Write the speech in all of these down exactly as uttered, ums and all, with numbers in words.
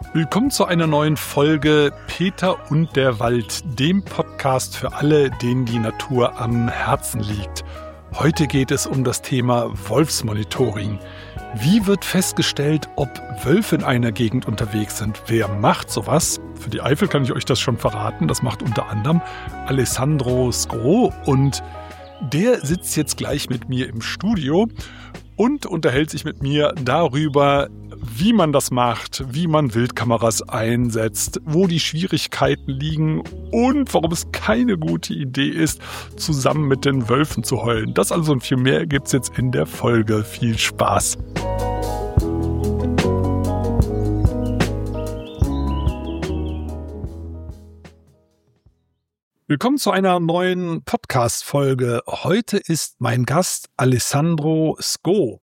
Willkommen zu einer neuen Folge Peter und der Wald, dem Podcast für alle, denen die Natur am Herzen liegt. Heute geht es um das Thema Wolfsmonitoring. Wie wird festgestellt, ob Wölfe in einer Gegend unterwegs sind? Wer macht sowas? Für die Eifel kann ich euch das schon verraten. Das macht unter anderem Alessandro Sgro und der sitzt jetzt gleich mit mir im Studio und unterhält sich mit mir darüber, wie man das macht, wie man Wildkameras einsetzt, wo die Schwierigkeiten liegen und warum es keine gute Idee ist, zusammen mit den Wölfen zu heulen. Das also und viel mehr gibt's jetzt in der Folge. Viel Spaß! Willkommen zu einer neuen Podcast-Folge. Heute ist mein Gast Alessandro Sgro.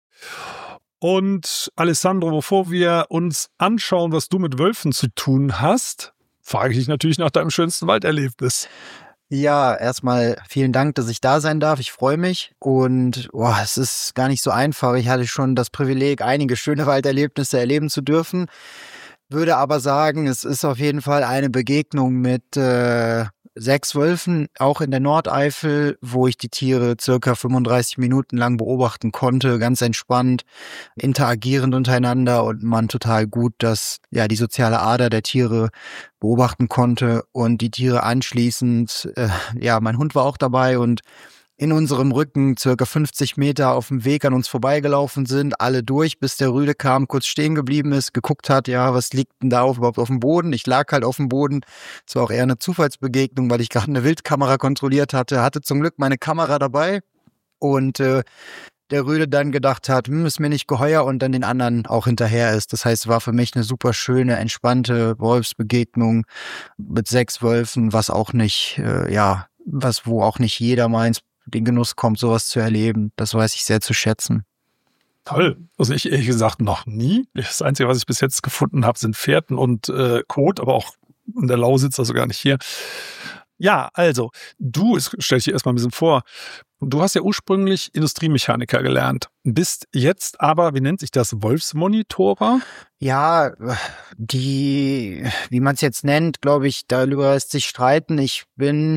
Und Alessandro, bevor wir uns anschauen, was du mit Wölfen zu tun hast, frage ich dich natürlich nach deinem schönsten Walderlebnis. Ja, erstmal vielen Dank, dass ich da sein darf. Ich freue mich und boah, es ist gar nicht so einfach. Ich hatte schon das Privileg, einige schöne Walderlebnisse erleben zu dürfen. Würde aber sagen, es ist auf jeden Fall eine Begegnung mit äh, sechs Wölfen, auch in der Nordeifel, wo ich die Tiere circa fünfunddreißig Minuten lang beobachten konnte, ganz entspannt, interagierend untereinander und man total gut das, ja, die soziale Ader der Tiere beobachten konnte und die Tiere anschließend, äh, ja, mein Hund war auch dabei und in unserem Rücken circa fünfzig Meter auf dem Weg an uns vorbeigelaufen sind, alle durch, bis der Rüde kam, kurz stehen geblieben ist, geguckt hat, ja, was liegt denn da auf, überhaupt auf dem Boden? Ich lag halt auf dem Boden. Es war auch eher eine Zufallsbegegnung, weil ich gerade eine Wildkamera kontrolliert hatte, hatte zum Glück meine Kamera dabei und äh, der Rüde dann gedacht hat, hm, ist mir nicht geheuer und dann den anderen auch hinterher ist. Das heißt, es war für mich eine super schöne, entspannte Wolfsbegegnung mit sechs Wölfen, was auch nicht, äh, ja, was wo auch nicht jeder meint, den Genuss kommt, sowas zu erleben. Das weiß ich sehr zu schätzen. Toll. Also ich ehrlich gesagt noch nie. Das Einzige, was ich bis jetzt gefunden habe, sind Pferden und äh, Kot, aber auch in der Lausitz, also gar nicht hier. Ja, also du, stell dich dir erstmal ein bisschen vor, du hast ja ursprünglich Industriemechaniker gelernt, bist jetzt aber, wie nennt sich das, Wolfsmonitorer? Ja, die, wie man es jetzt nennt, glaube ich, darüber lässt sich streiten. Ich bin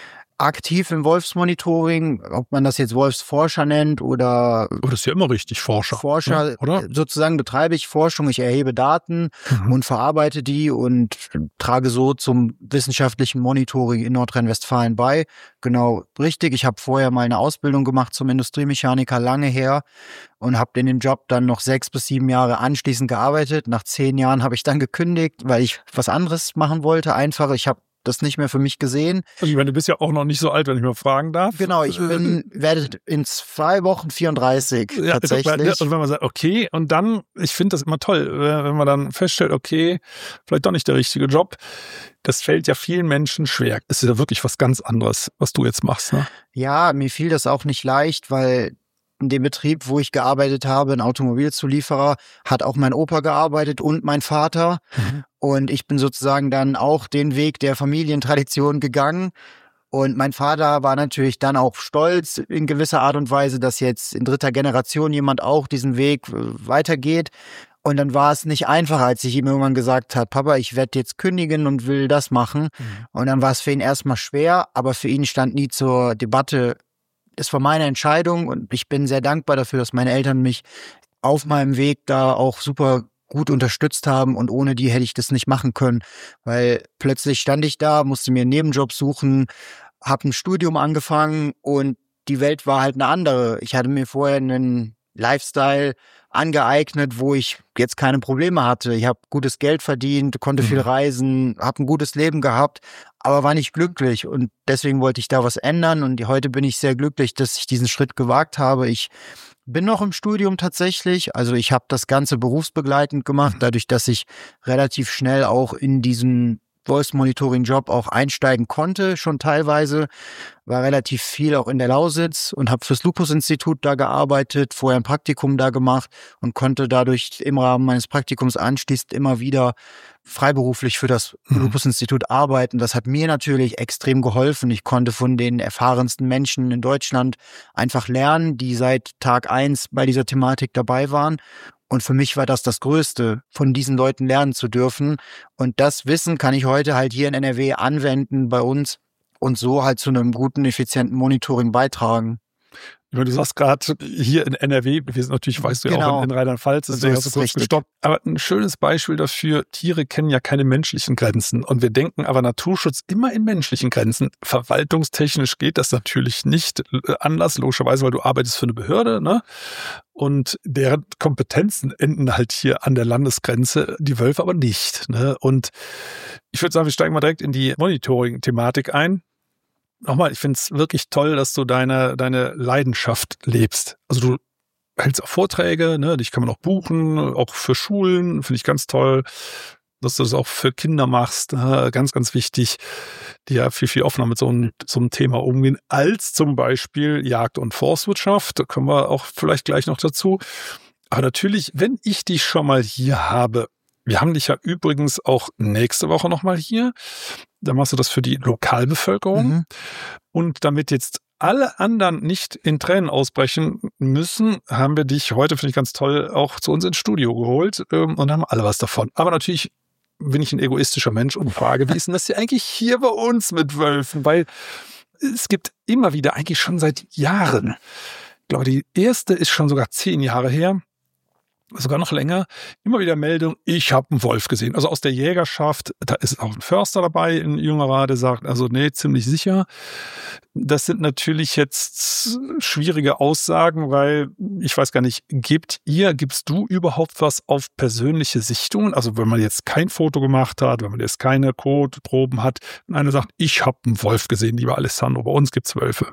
aktiv im Wolfsmonitoring, ob man das jetzt Wolfsforscher nennt oder... Oh, das ist ja immer richtig, Forscher. Forscher, ja, oder? Sozusagen betreibe ich Forschung, ich erhebe Daten mhm. und verarbeite die und trage so zum wissenschaftlichen Monitoring in Nordrhein-Westfalen bei. Genau, richtig. Ich habe vorher mal eine Ausbildung gemacht zum Industriemechaniker, lange her, und habe in dem Job dann noch sechs bis sieben Jahre anschließend gearbeitet. Nach zehn Jahren habe ich dann gekündigt, weil ich was anderes machen wollte. Einfach, ich habe das nicht mehr für mich gesehen. Also ich meine, du bist ja auch noch nicht so alt, wenn ich mal fragen darf. Genau, ich bin, werde in zwei Wochen vierunddreißig ja, tatsächlich. Und wenn man sagt, okay, und dann, ich finde das immer toll, wenn man dann feststellt, okay, vielleicht doch nicht der richtige Job. Das fällt ja vielen Menschen schwer. Es ist ja wirklich was ganz anderes, was du jetzt machst, ne? Ja, mir fiel das auch nicht leicht, weil in dem Betrieb, wo ich gearbeitet habe, ein Automobilzulieferer, hat auch mein Opa gearbeitet und mein Vater. Mhm. Und ich bin sozusagen dann auch den Weg der Familientradition gegangen. Und mein Vater war natürlich dann auch stolz in gewisser Art und Weise, dass jetzt in dritter Generation jemand auch diesen Weg weitergeht. Und dann war es nicht einfach, als ich ihm irgendwann gesagt habe, Papa, ich werde jetzt kündigen und will das machen. Mhm. Und dann war es für ihn erstmal schwer, aber für ihn stand nie zur Debatte, es war meine Entscheidung und ich bin sehr dankbar dafür, dass meine Eltern mich auf meinem Weg da auch super gut unterstützt haben und ohne die hätte ich das nicht machen können, weil plötzlich stand ich da, musste mir einen Nebenjob suchen, habe ein Studium angefangen und die Welt war halt eine andere. Ich hatte mir vorher einen Lifestyle angeeignet, wo ich jetzt keine Probleme hatte. Ich habe gutes Geld verdient, konnte viel reisen, habe ein gutes Leben gehabt, aber war nicht glücklich und deswegen wollte ich da was ändern und heute bin ich sehr glücklich, dass ich diesen Schritt gewagt habe. Ich bin noch im Studium tatsächlich, also ich habe das Ganze berufsbegleitend gemacht, dadurch, dass ich relativ schnell auch in diesen Voice-Monitoring-Job auch einsteigen konnte, schon teilweise, war relativ viel auch in der Lausitz und habe fürs Lupus-Institut da gearbeitet, vorher ein Praktikum da gemacht und konnte dadurch im Rahmen meines Praktikums anschließend immer wieder freiberuflich für das mhm. Lupus-Institut arbeiten. Das hat mir natürlich extrem geholfen. Ich konnte von den erfahrensten Menschen in Deutschland einfach lernen, die seit Tag eins bei dieser Thematik dabei waren. Und für mich war das das Größte, von diesen Leuten lernen zu dürfen. Und das Wissen kann ich heute halt hier in N R W anwenden bei uns und so halt zu einem guten, effizienten Monitoring beitragen. Ich meine, du sagst gerade hier in N R W, wir sind natürlich, weißt du ja Genau. auch in, in Rheinland-Pfalz, deswegen hast du kurz gestoppt. Aber ein schönes Beispiel dafür, Tiere kennen ja keine menschlichen Grenzen. Und wir denken aber Naturschutz immer in menschlichen Grenzen. Verwaltungstechnisch geht das natürlich nicht anders, logischerweise, weil du arbeitest für eine Behörde, ne? Und deren Kompetenzen enden halt hier an der Landesgrenze, die Wölfe aber nicht, ne? Und ich würde sagen, wir steigen mal direkt in die Monitoring-Thematik ein. Nochmal, ich finde es wirklich toll, dass du deine, deine Leidenschaft lebst. Also du hältst auch Vorträge, ne? Dich kann man auch buchen, auch für Schulen, finde ich ganz toll, dass du das auch für Kinder machst. Ne? Ganz, ganz wichtig, die ja viel, viel offener mit so einem, so einem Thema umgehen, als zum Beispiel Jagd- und Forstwirtschaft. Da kommen wir auch vielleicht gleich noch dazu. Aber natürlich, wenn ich dich schon mal hier habe, wir haben dich ja übrigens auch nächste Woche nochmal hier. Da machst du das für die Lokalbevölkerung. Mhm. Und damit jetzt alle anderen nicht in Tränen ausbrechen müssen, haben wir dich heute, finde ich ganz toll, auch zu uns ins Studio geholt und haben alle was davon. Aber natürlich bin ich ein egoistischer Mensch und frage, wie ist denn das hier eigentlich hier bei uns mit Wölfen? Weil es gibt immer wieder, eigentlich schon seit Jahren, ich glaube, die erste ist schon sogar zehn Jahre her, sogar noch länger, immer wieder Meldung, ich habe einen Wolf gesehen. Also aus der Jägerschaft, da ist auch ein Förster dabei, ein jüngerer, der sagt, also nee, ziemlich sicher. Das sind natürlich jetzt schwierige Aussagen, weil ich weiß gar nicht, gebt ihr, gibst du überhaupt was auf persönliche Sichtungen? Also wenn man jetzt kein Foto gemacht hat, wenn man jetzt keine Kotproben hat, und einer sagt, ich habe einen Wolf gesehen, lieber Alessandro, bei uns gibt's Wölfe.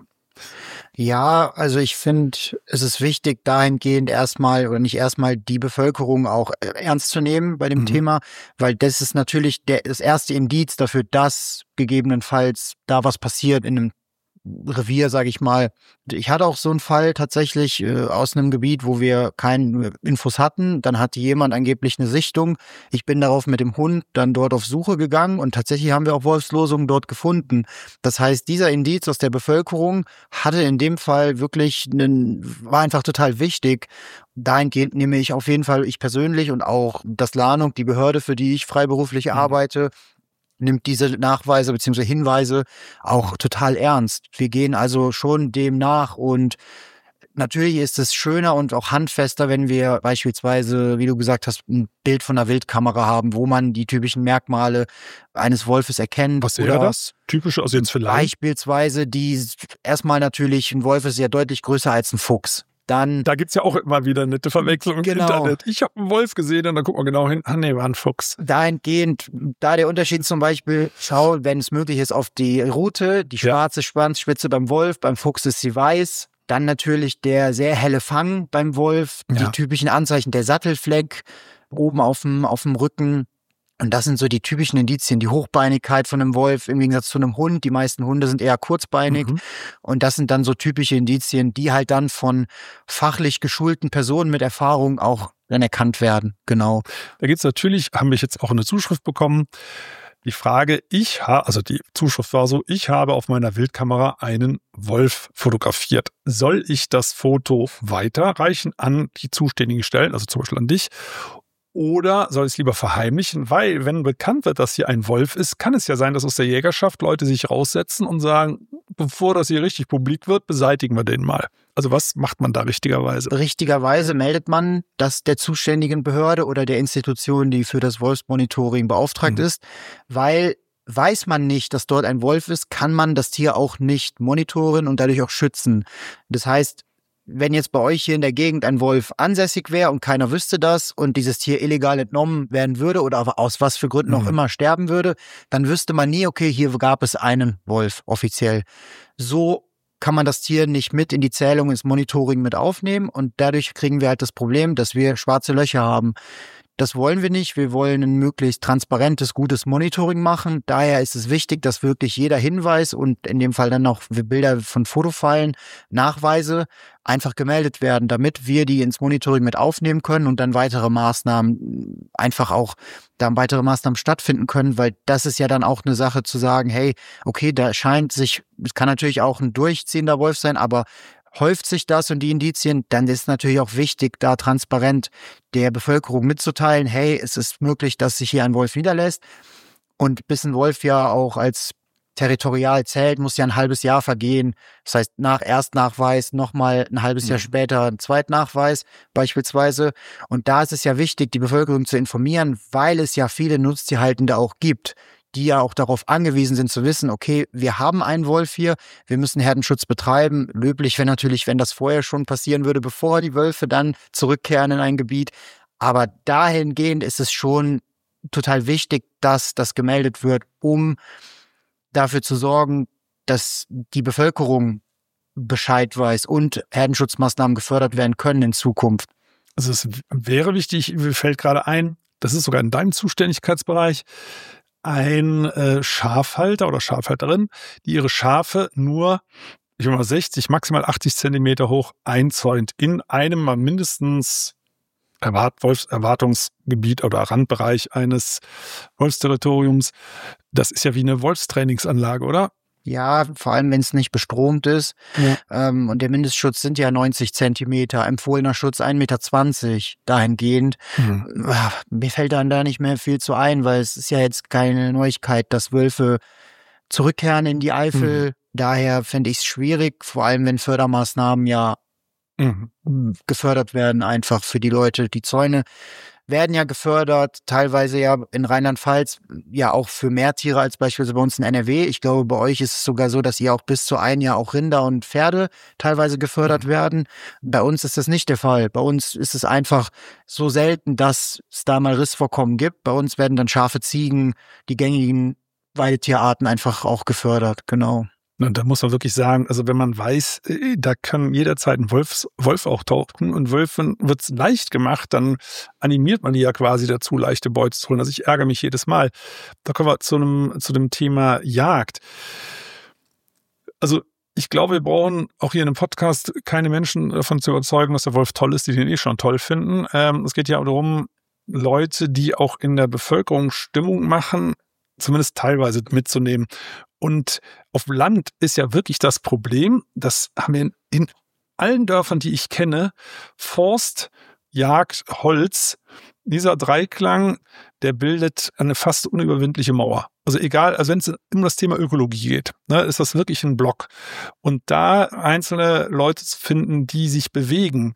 Ja, also ich finde, es ist wichtig, dahingehend erstmal oder nicht erstmal die Bevölkerung auch ernst zu nehmen bei dem mhm. Thema, weil das ist natürlich der, das erste Indiz dafür, dass gegebenenfalls da was passiert in einem Revier, sage ich mal. Ich hatte auch so einen Fall tatsächlich äh, aus einem Gebiet, wo wir keine Infos hatten. Dann hatte jemand angeblich eine Sichtung. Ich bin darauf mit dem Hund dann dort auf Suche gegangen und tatsächlich haben wir auch Wolfslosungen dort gefunden. Das heißt, dieser Indiz aus der Bevölkerung hatte in dem Fall wirklich einen, war einfach total wichtig. Dahingehend nehme ich auf jeden Fall, ich persönlich und auch das Lahnung, die Behörde, für die ich freiberuflich mhm. arbeite, nimmt diese Nachweise bzw. Hinweise auch total ernst. Wir gehen also schon dem nach und natürlich ist es schöner und auch handfester, wenn wir beispielsweise, wie du gesagt hast, ein Bild von einer Wildkamera haben, wo man die typischen Merkmale eines Wolfes erkennt. Was wäre das? Typische, also jetzt vielleicht? Beispielsweise die, erstmal natürlich, ein Wolf ist ja deutlich größer als ein Fuchs. Dann, da gibt's ja auch immer wieder nette Verwechslungen genau. im Internet. Ich habe einen Wolf gesehen und dann guckt man genau hin, ah nee, war ein Fuchs. Dahingehend, da der Unterschied zum Beispiel, schau, wenn es möglich ist, auf die Rute, die schwarze ja. Schwanzspitze beim Wolf, beim Fuchs ist sie weiß. Dann natürlich der sehr helle Fang beim Wolf, ja. die typischen Anzeichen, der Sattelfleck oben auf dem, auf dem Rücken. Und das sind so die typischen Indizien, die Hochbeinigkeit von einem Wolf im Gegensatz zu einem Hund. Die meisten Hunde sind eher kurzbeinig. Mhm. Und das sind dann so typische Indizien, die halt dann von fachlich geschulten Personen mit Erfahrung auch dann erkannt werden. Genau. Da geht's natürlich, haben wir jetzt auch eine Zuschrift bekommen. Die Frage, ich habe, also die Zuschrift war so, ich habe auf meiner Wildkamera einen Wolf fotografiert. Soll ich das Foto weiterreichen an die zuständigen Stellen, also zum Beispiel an dich? Oder soll ich es lieber verheimlichen? Weil, wenn bekannt wird, dass hier ein Wolf ist, kann es ja sein, dass aus der Jägerschaft Leute sich raussetzen und sagen, bevor das hier richtig publik wird, beseitigen wir den mal. Also was macht man da richtigerweise? Richtigerweise meldet man das der zuständigen Behörde oder der Institution, die für das Wolfsmonitoring beauftragt mhm. ist, weil weiß man nicht, dass dort ein Wolf ist, kann man das Tier auch nicht monitoren und dadurch auch schützen. Das heißt, wenn jetzt bei euch hier in der Gegend ein Wolf ansässig wäre und keiner wüsste das und dieses Tier illegal entnommen werden würde oder aber aus was für Gründen mhm. auch immer sterben würde, dann wüsste man nie, okay, hier gab es einen Wolf offiziell. So kann man das Tier nicht mit in die Zählung, ins Monitoring mit aufnehmen und dadurch kriegen wir halt das Problem, dass wir schwarze Löcher haben. Das wollen wir nicht. Wir wollen ein möglichst transparentes, gutes Monitoring machen. Daher ist es wichtig, dass wirklich jeder Hinweis und in dem Fall dann noch Bilder von Fotofallen, Nachweise einfach gemeldet werden, damit wir die ins Monitoring mit aufnehmen können und dann weitere Maßnahmen einfach auch, da weitere Maßnahmen stattfinden können, weil das ist ja dann auch eine Sache zu sagen, hey, okay, da scheint sich, es kann natürlich auch ein durchziehender Wolf sein, aber häuft sich das und die Indizien, dann ist es natürlich auch wichtig, da transparent der Bevölkerung mitzuteilen, hey, es ist möglich, dass sich hier ein Wolf niederlässt. Und bis ein Wolf ja auch als territorial zählt, muss ja ein halbes Jahr vergehen. Das heißt, nach Erstnachweis nochmal ein halbes Jahr später ein Zweitnachweis beispielsweise. Und da ist es ja wichtig, die Bevölkerung zu informieren, weil es ja viele Nutztierhaltende auch gibt, die ja auch darauf angewiesen sind zu wissen, okay, wir haben einen Wolf hier, wir müssen Herdenschutz betreiben. Löblich wäre natürlich, wenn das vorher schon passieren würde, bevor die Wölfe dann zurückkehren in ein Gebiet. Aber dahingehend ist es schon total wichtig, dass das gemeldet wird, um dafür zu sorgen, dass die Bevölkerung Bescheid weiß und Herdenschutzmaßnahmen gefördert werden können in Zukunft. Also es wäre wichtig, mir fällt gerade ein, das ist sogar in deinem Zuständigkeitsbereich, ein äh, Schafhalter oder Schafhalterin, die ihre Schafe nur, ich will mal sechzig, maximal achtzig Zentimeter hoch einzäunt in einem mal mindestens Erwart Wolfserwartungsgebiet oder Randbereich eines Wolfsterritoriums. Das ist ja wie eine Wolfstrainingsanlage, oder? Ja, vor allem, wenn es nicht bestromt ist. Ja. Ähm, und der Mindestschutz sind ja neunzig Zentimeter, empfohlener Schutz ein Meter zwanzig dahingehend. Mhm. Mir fällt dann da nicht mehr viel zu ein, weil es ist ja jetzt keine Neuigkeit, dass Wölfe zurückkehren in die Eifel. Mhm. Daher fände ich es schwierig, vor allem wenn Fördermaßnahmen ja mhm. gefördert werden, einfach für die Leute. Die Zäune werden ja gefördert, teilweise ja in Rheinland-Pfalz ja auch für mehr Tiere als beispielsweise bei uns in N R W. Ich glaube, bei euch ist es sogar so, dass ihr auch bis zu ein Jahr auch Rinder und Pferde teilweise gefördert mhm. werden. Bei uns ist das nicht der Fall. Bei uns ist es einfach so selten, dass es da mal Rissvorkommen gibt. Bei uns werden dann Schafe, Ziegen, die gängigen Weidetierarten einfach auch gefördert, genau. Und da muss man wirklich sagen, also wenn man weiß, da kann jederzeit ein Wolf, Wolf auch tauchen und Wölfen wird es leicht gemacht, dann animiert man die ja quasi dazu, leichte Beute zu holen. Also ich ärgere mich jedes Mal. Da kommen wir zu einem, zu dem Thema Jagd. Also ich glaube, wir brauchen auch hier in einem Podcast keine Menschen davon zu überzeugen, dass der Wolf toll ist, die den eh schon toll finden. Ähm, es geht ja darum, Leute, die auch in der Bevölkerung Stimmung machen, zumindest teilweise mitzunehmen. Und auf dem Land ist ja wirklich das Problem, das haben wir in, in allen Dörfern, die ich kenne, Forst, Jagd, Holz. Dieser Dreiklang, der bildet eine fast unüberwindliche Mauer. Also egal, also wenn es um das Thema Ökologie geht, ne, ist das wirklich ein Block. Und da einzelne Leute zu finden, die sich bewegen,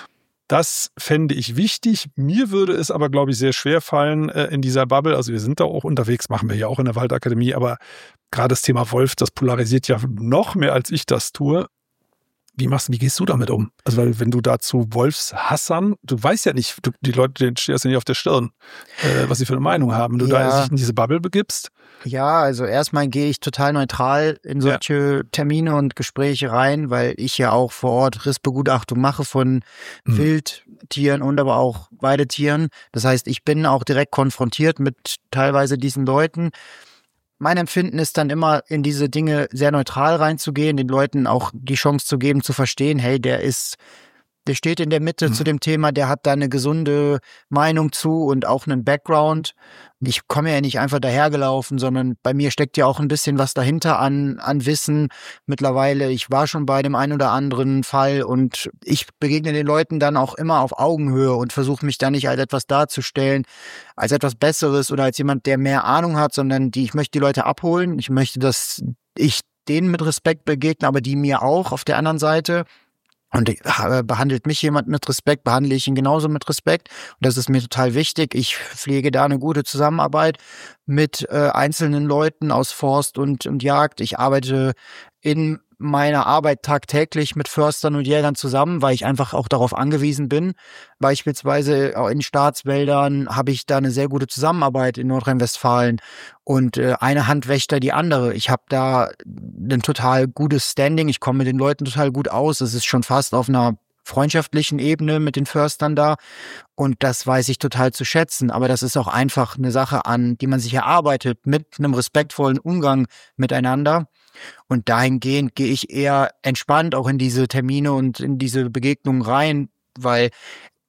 das fände ich wichtig. Mir würde es aber, glaube ich, sehr schwer fallen äh, in dieser Bubble. Also wir sind da auch unterwegs, machen wir ja auch in der Waldakademie, aber gerade das Thema Wolf, das polarisiert ja noch mehr, als ich das tue. Wie machst du, wie gehst du damit um? Also weil wenn du dazu Wolfshassern, du weißt ja nicht, du, die Leute, denen steht das ja nicht auf der Stirn, äh, was sie für eine Meinung haben. Wenn du ja. da dich in diese Bubble begibst. Ja, also erstmal gehe ich total neutral in solche ja. Termine und Gespräche rein, weil ich ja auch vor Ort Rissbegutachtung mache von hm. Wildtieren und aber auch Weidetieren. Das heißt, ich bin auch direkt konfrontiert mit teilweise diesen Leuten. Mein Empfinden ist dann immer, in diese Dinge sehr neutral reinzugehen, den Leuten auch die Chance zu geben, zu verstehen, hey, der ist, der steht in der Mitte mhm. zu dem Thema, der hat da eine gesunde Meinung zu und auch einen Background. Ich komme ja nicht einfach dahergelaufen, sondern bei mir steckt ja auch ein bisschen was dahinter an, an Wissen. Mittlerweile, ich war schon bei dem einen oder anderen Fall und ich begegne den Leuten dann auch immer auf Augenhöhe und versuche mich da nicht als etwas darzustellen, als etwas Besseres oder als jemand, der mehr Ahnung hat, sondern die, ich möchte die Leute abholen. Ich möchte, dass ich denen mit Respekt begegne, aber die mir auch auf der anderen Seite. Und äh, behandelt mich jemand mit Respekt, behandle ich ihn genauso mit Respekt. Und das ist mir total wichtig. Ich pflege da eine gute Zusammenarbeit mit äh, einzelnen Leuten aus Forst und, und Jagd. Ich arbeite in meiner Arbeit tagtäglich mit Förstern und Jägern zusammen, weil ich einfach auch darauf angewiesen bin. Beispielsweise in Staatswäldern habe ich da eine sehr gute Zusammenarbeit in Nordrhein-Westfalen und äh, eine Hand wäscht da die andere. Ich habe da ein total gutes Standing, ich komme mit den Leuten total gut aus. Es ist schon fast auf einer freundschaftlichen Ebene mit den Förstern da und das weiß ich total zu schätzen, aber das ist auch einfach eine Sache, an die man sich erarbeitet mit einem respektvollen Umgang miteinander und dahingehend gehe ich eher entspannt auch in diese Termine und in diese Begegnungen rein, weil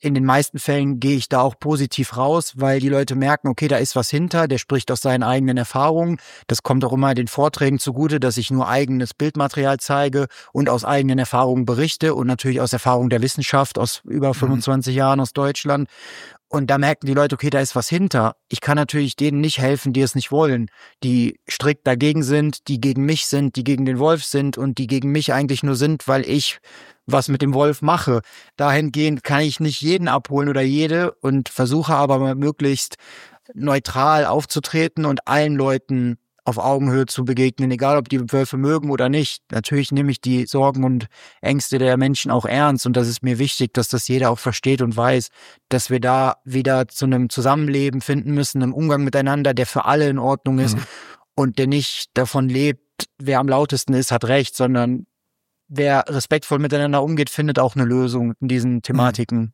in den meisten Fällen gehe ich da auch positiv raus, weil die Leute merken, okay, da ist was hinter, der spricht aus seinen eigenen Erfahrungen. Das kommt auch immer den Vorträgen zugute, dass ich nur eigenes Bildmaterial zeige und aus eigenen Erfahrungen berichte und natürlich aus Erfahrung der Wissenschaft aus über fünfundzwanzig mhm. Jahren aus Deutschland. Und da merken die Leute, okay, da ist was hinter. Ich kann natürlich denen nicht helfen, die es nicht wollen, die strikt dagegen sind, die gegen mich sind, die gegen den Wolf sind und die gegen mich eigentlich nur sind, weil ich was mit dem Wolf mache. Dahingehend kann ich nicht jeden abholen oder jede und versuche aber mal möglichst neutral aufzutreten und allen Leuten auf Augenhöhe zu begegnen, egal ob die Wölfe mögen oder nicht. Natürlich nehme ich die Sorgen und Ängste der Menschen auch ernst und das ist mir wichtig, dass das jeder auch versteht und weiß, dass wir da wieder zu einem Zusammenleben finden müssen, einem Umgang miteinander, der für alle in Ordnung ist mhm. und der nicht davon lebt, wer am lautesten ist, hat recht, sondern wer respektvoll miteinander umgeht, findet auch eine Lösung in diesen Thematiken.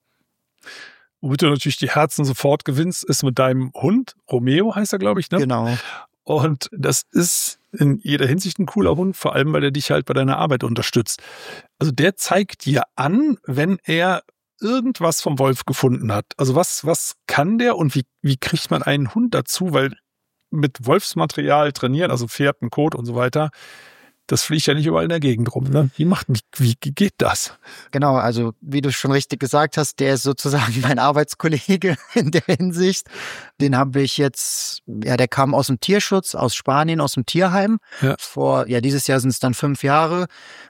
Womit du natürlich die Herzen sofort gewinnst, ist mit deinem Hund. Romeo heißt er, glaube ich, ne? Genau. Und das ist in jeder Hinsicht ein cooler Hund, vor allem, weil er dich halt bei deiner Arbeit unterstützt. Also der zeigt dir an, wenn er irgendwas vom Wolf gefunden hat. Also was, was kann der und wie, wie kriegt man einen Hund dazu? Weil mit Wolfsmaterial trainieren, also Pferden, Kot und so weiter, das fliegt ja nicht überall in der Gegend rum. Ne? Wie macht, wie, wie geht das? Genau, also wie du schon richtig gesagt hast, der ist sozusagen mein Arbeitskollege in der Hinsicht. Den habe ich jetzt, ja, der kam aus dem Tierschutz, aus Spanien, aus dem Tierheim. Ja. Vor, ja, dieses Jahr sind es dann fünf Jahre.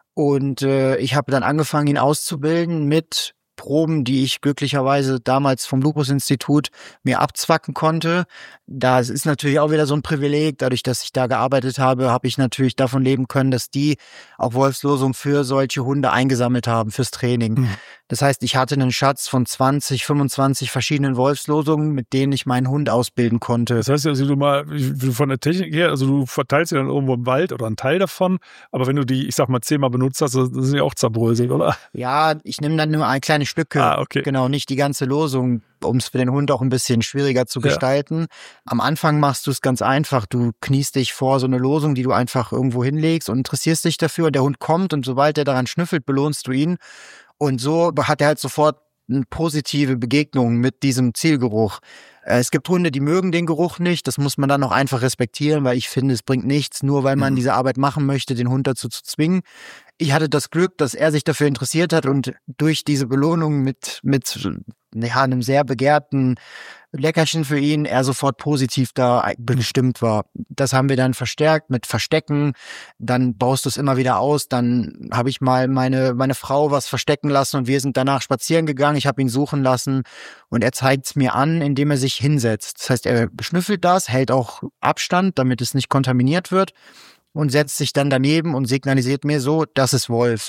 Und äh, ich habe dann angefangen, ihn auszubilden mit Proben, die ich glücklicherweise damals vom Lupus-Institut mir abzwacken konnte. Das ist natürlich auch wieder so ein Privileg. Dadurch, dass ich da gearbeitet habe, habe ich natürlich davon leben können, dass die auch Wolfslosungen für solche Hunde eingesammelt haben, fürs Training. Mhm. Das heißt, ich hatte einen Schatz von zwanzig, fünfundzwanzig verschiedenen Wolfslosungen, mit denen ich meinen Hund ausbilden konnte. Das heißt, also du mal von der Technik her, also du verteilst sie dann irgendwo im Wald oder einen Teil davon, aber wenn du die, ich sag mal, zehnmal benutzt hast, das sind ja auch zerbröselt, oder? Ja, ich nehme dann nur ein kleine Stücke. Ah, okay. Genau, nicht die ganze Losung, um es für den Hund auch ein bisschen schwieriger zu gestalten. Ja. Am Anfang machst du es ganz einfach. Du kniest dich vor so eine Losung, die du einfach irgendwo hinlegst und interessierst dich dafür. Und der Hund kommt und sobald er daran schnüffelt, belohnst du ihn. Und so hat er halt sofort eine positive Begegnung mit diesem Zielgeruch. Es gibt Hunde, die mögen den Geruch nicht. Das muss man dann auch einfach respektieren, weil ich finde, es bringt nichts, nur weil man mhm. diese Arbeit machen möchte, den Hund dazu zu zwingen. Ich hatte das Glück, dass er sich dafür interessiert hat und durch diese Belohnung mit, mit ja, einem sehr begehrten Leckerchen für ihn, er sofort positiv da bestimmt war. Das haben wir dann verstärkt mit Verstecken. Dann baust du es immer wieder aus. Dann habe ich mal meine meine Frau was verstecken lassen und wir sind danach spazieren gegangen. Ich habe ihn suchen lassen und er zeigt es mir an, indem er sich hinsetzt. Das heißt, er beschnüffelt das, hält auch Abstand, damit es nicht kontaminiert wird und setzt sich dann daneben und signalisiert mir so, das ist Wolf.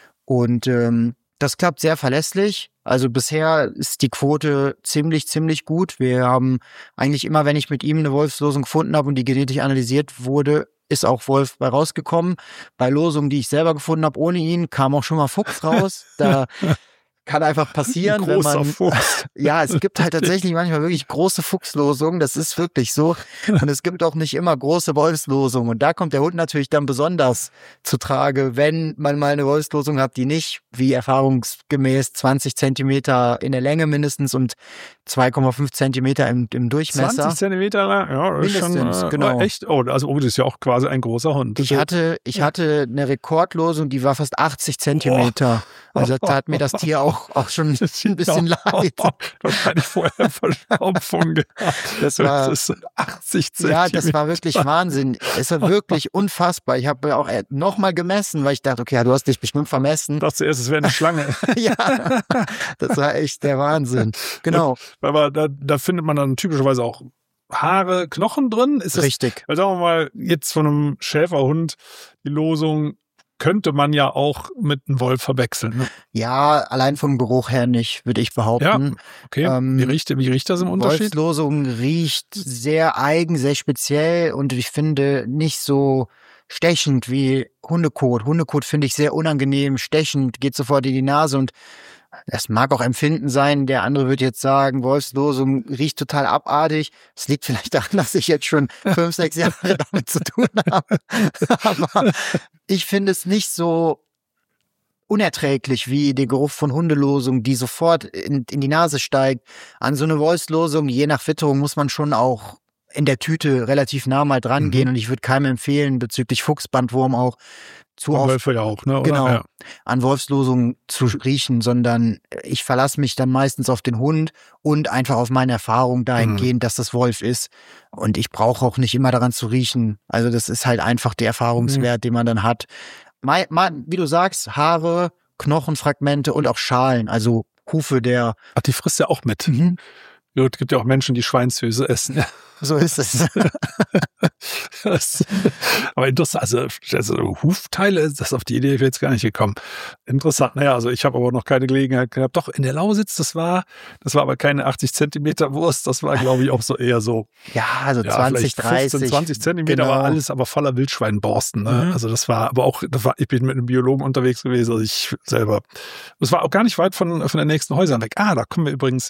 Und ähm, das klappt sehr verlässlich. Also bisher ist die Quote ziemlich, ziemlich gut. Wir haben eigentlich immer, wenn ich mit ihm eine Wolfslosung gefunden habe und die genetisch analysiert wurde, ist auch Wolf bei rausgekommen. Bei Losungen, die ich selber gefunden habe ohne ihn, kam auch schon mal Fuchs raus. Da kann einfach passieren, wenn man, Fuchs. Ja, es gibt halt tatsächlich manchmal wirklich große Fuchslosungen, das ist wirklich so. Und es gibt auch nicht immer große Wolfslosungen. Und da kommt der Hund natürlich dann besonders zu Trage, wenn man mal eine Wolfslosung hat, die nicht, wie erfahrungsgemäß, zwanzig Zentimeter in der Länge mindestens und zwei Komma fünf Zentimeter im, im Durchmesser. zwanzig Zentimeter lang? Ja, das ist mindestens, schon, äh, genau. Echt? Oh, also oh, das ist ja auch quasi ein großer Hund. Ich hatte, ich hatte eine Rekordlosung, die war fast achtzig Zentimeter. Oh. Also da hat mir das Tier auch, auch schon ein bisschen leid. Wahrscheinlich vorher Verstopfung gehabt. Das war das ist achtzig Zentimeter. Ja, das war wirklich Wahnsinn. Es war wirklich unfassbar. Ich habe auch nochmal gemessen, weil ich dachte, okay, du hast dich bestimmt vermessen. Ich dachte zuerst, es wäre eine Schlange. Ja, das war echt der Wahnsinn. Genau. Aber da, da findet man dann typischerweise auch Haare, Knochen drin. Ist das, richtig. Weil sagen wir mal, jetzt von einem Schäferhund die Losung könnte man ja auch mit einem Wolf verwechseln. Ne? Ja, allein vom Geruch her nicht, würde ich behaupten. Ja, okay. Ähm, wie, riecht, wie riecht das im Unterschied? Wolfslosung riecht sehr eigen, sehr speziell und ich finde nicht so stechend wie Hundekot. Hundekot finde ich sehr unangenehm, stechend, geht sofort in die Nase und das mag auch Empfinden sein. Der andere wird jetzt sagen, Wolfslosung riecht total abartig. Es liegt vielleicht daran, dass ich jetzt schon fünf, sechs Jahre damit zu tun habe. Aber ich finde es nicht so unerträglich wie der Geruch von Hundelosung, die sofort in, in die Nase steigt. An so eine Wolfslosung, je nach Witterung, muss man schon auch in der Tüte relativ nah mal dran gehen. Mhm. Und ich würde keinem empfehlen, bezüglich Fuchsbandwurm auch, zu oft, Wölfe ja auch, ne? Oder? genau, Ja. an Wolfslosungen zu riechen, sondern ich verlasse mich dann meistens auf den Hund und einfach auf meine Erfahrung dahingehend, mhm. dass das Wolf ist. Und ich brauche auch nicht immer daran zu riechen. Also das ist halt einfach der Erfahrungswert, mhm. den man dann hat. Mal, mal, wie du sagst, Haare, Knochenfragmente und auch Schalen, also Hufe der... Ach, die frisst ja auch mit. Mhm. Es gibt ja auch Menschen, die Schweinsfüße essen. So ist es. das, aber interessant, also, also Hufteile, das auf die Idee wäre jetzt gar nicht gekommen. Interessant, naja, also ich habe aber noch keine Gelegenheit gehabt. Doch, in der Lausitz, das war, das war aber keine achtzig Zentimeter Wurst, das war, glaube ich, auch so eher so. Ja, also ja, zwanzig, dreißig. fünfzehn, zwanzig Zentimeter, genau. War alles aber voller Wildschweinborsten. Ne? Mhm. Also das war, aber auch, das war, ich bin mit einem Biologen unterwegs gewesen, also ich selber. Das war auch gar nicht weit von, von den nächsten Häusern weg. Ah, da kommen wir übrigens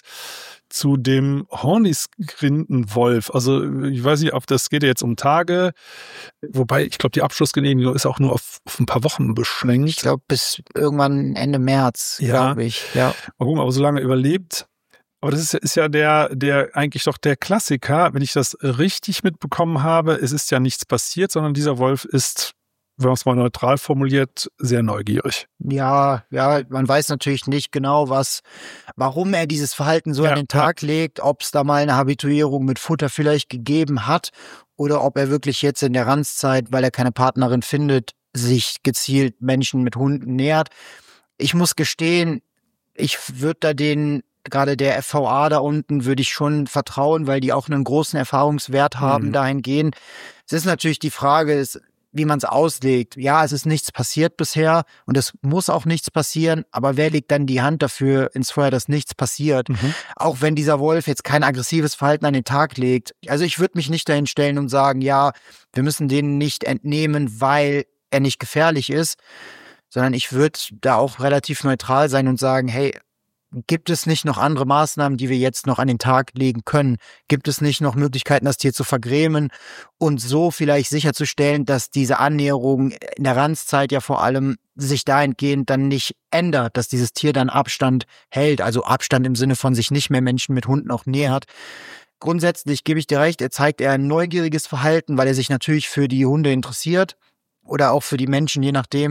zu dem Hornisgrindenwolf. Also ich weiß nicht, ob das geht ja jetzt um Tage, wobei ich glaube, die Abschlussgenehmigung ist auch nur auf, auf ein paar Wochen beschränkt. Ich glaube, bis irgendwann Ende März, ja. glaube ich. Ja. Mal gucken, aber so lange überlebt. Aber das ist, ist ja der, der eigentlich doch der Klassiker, wenn ich das richtig mitbekommen habe. Es ist ja nichts passiert, sondern dieser Wolf ist, wenn man es mal neutral formuliert, sehr neugierig. Ja, ja, man weiß natürlich nicht genau, was, warum er dieses Verhalten so ja, an den Tag ja. legt, ob es da mal eine Habituierung mit Futter vielleicht gegeben hat oder ob er wirklich jetzt in der Ranzzeit, weil er keine Partnerin findet, sich gezielt Menschen mit Hunden nähert. Ich muss gestehen, ich würde da den, gerade der F V A da unten, würde ich schon vertrauen, weil die auch einen großen Erfahrungswert haben mhm. dahingehend. Es ist natürlich die Frage, ist, wie man es auslegt. Ja, es ist nichts passiert bisher und es muss auch nichts passieren, aber wer legt dann die Hand dafür ins Feuer, dass nichts passiert? Mhm. Auch wenn dieser Wolf jetzt kein aggressives Verhalten an den Tag legt. Also ich würde mich nicht dahin stellen und sagen, ja, wir müssen den nicht entnehmen, weil er nicht gefährlich ist, sondern ich würde da auch relativ neutral sein und sagen, hey, gibt es nicht noch andere Maßnahmen, die wir jetzt noch an den Tag legen können? Gibt es nicht noch Möglichkeiten, das Tier zu vergrämen und so vielleicht sicherzustellen, dass diese Annäherung in der Ranzzeit ja vor allem sich dahingehend dann nicht ändert, dass dieses Tier dann Abstand hält, also Abstand im Sinne von sich nicht mehr Menschen mit Hunden auch nähert. Grundsätzlich gebe ich dir recht, er zeigt eher ein neugieriges Verhalten, weil er sich natürlich für die Hunde interessiert oder auch für die Menschen, je nachdem.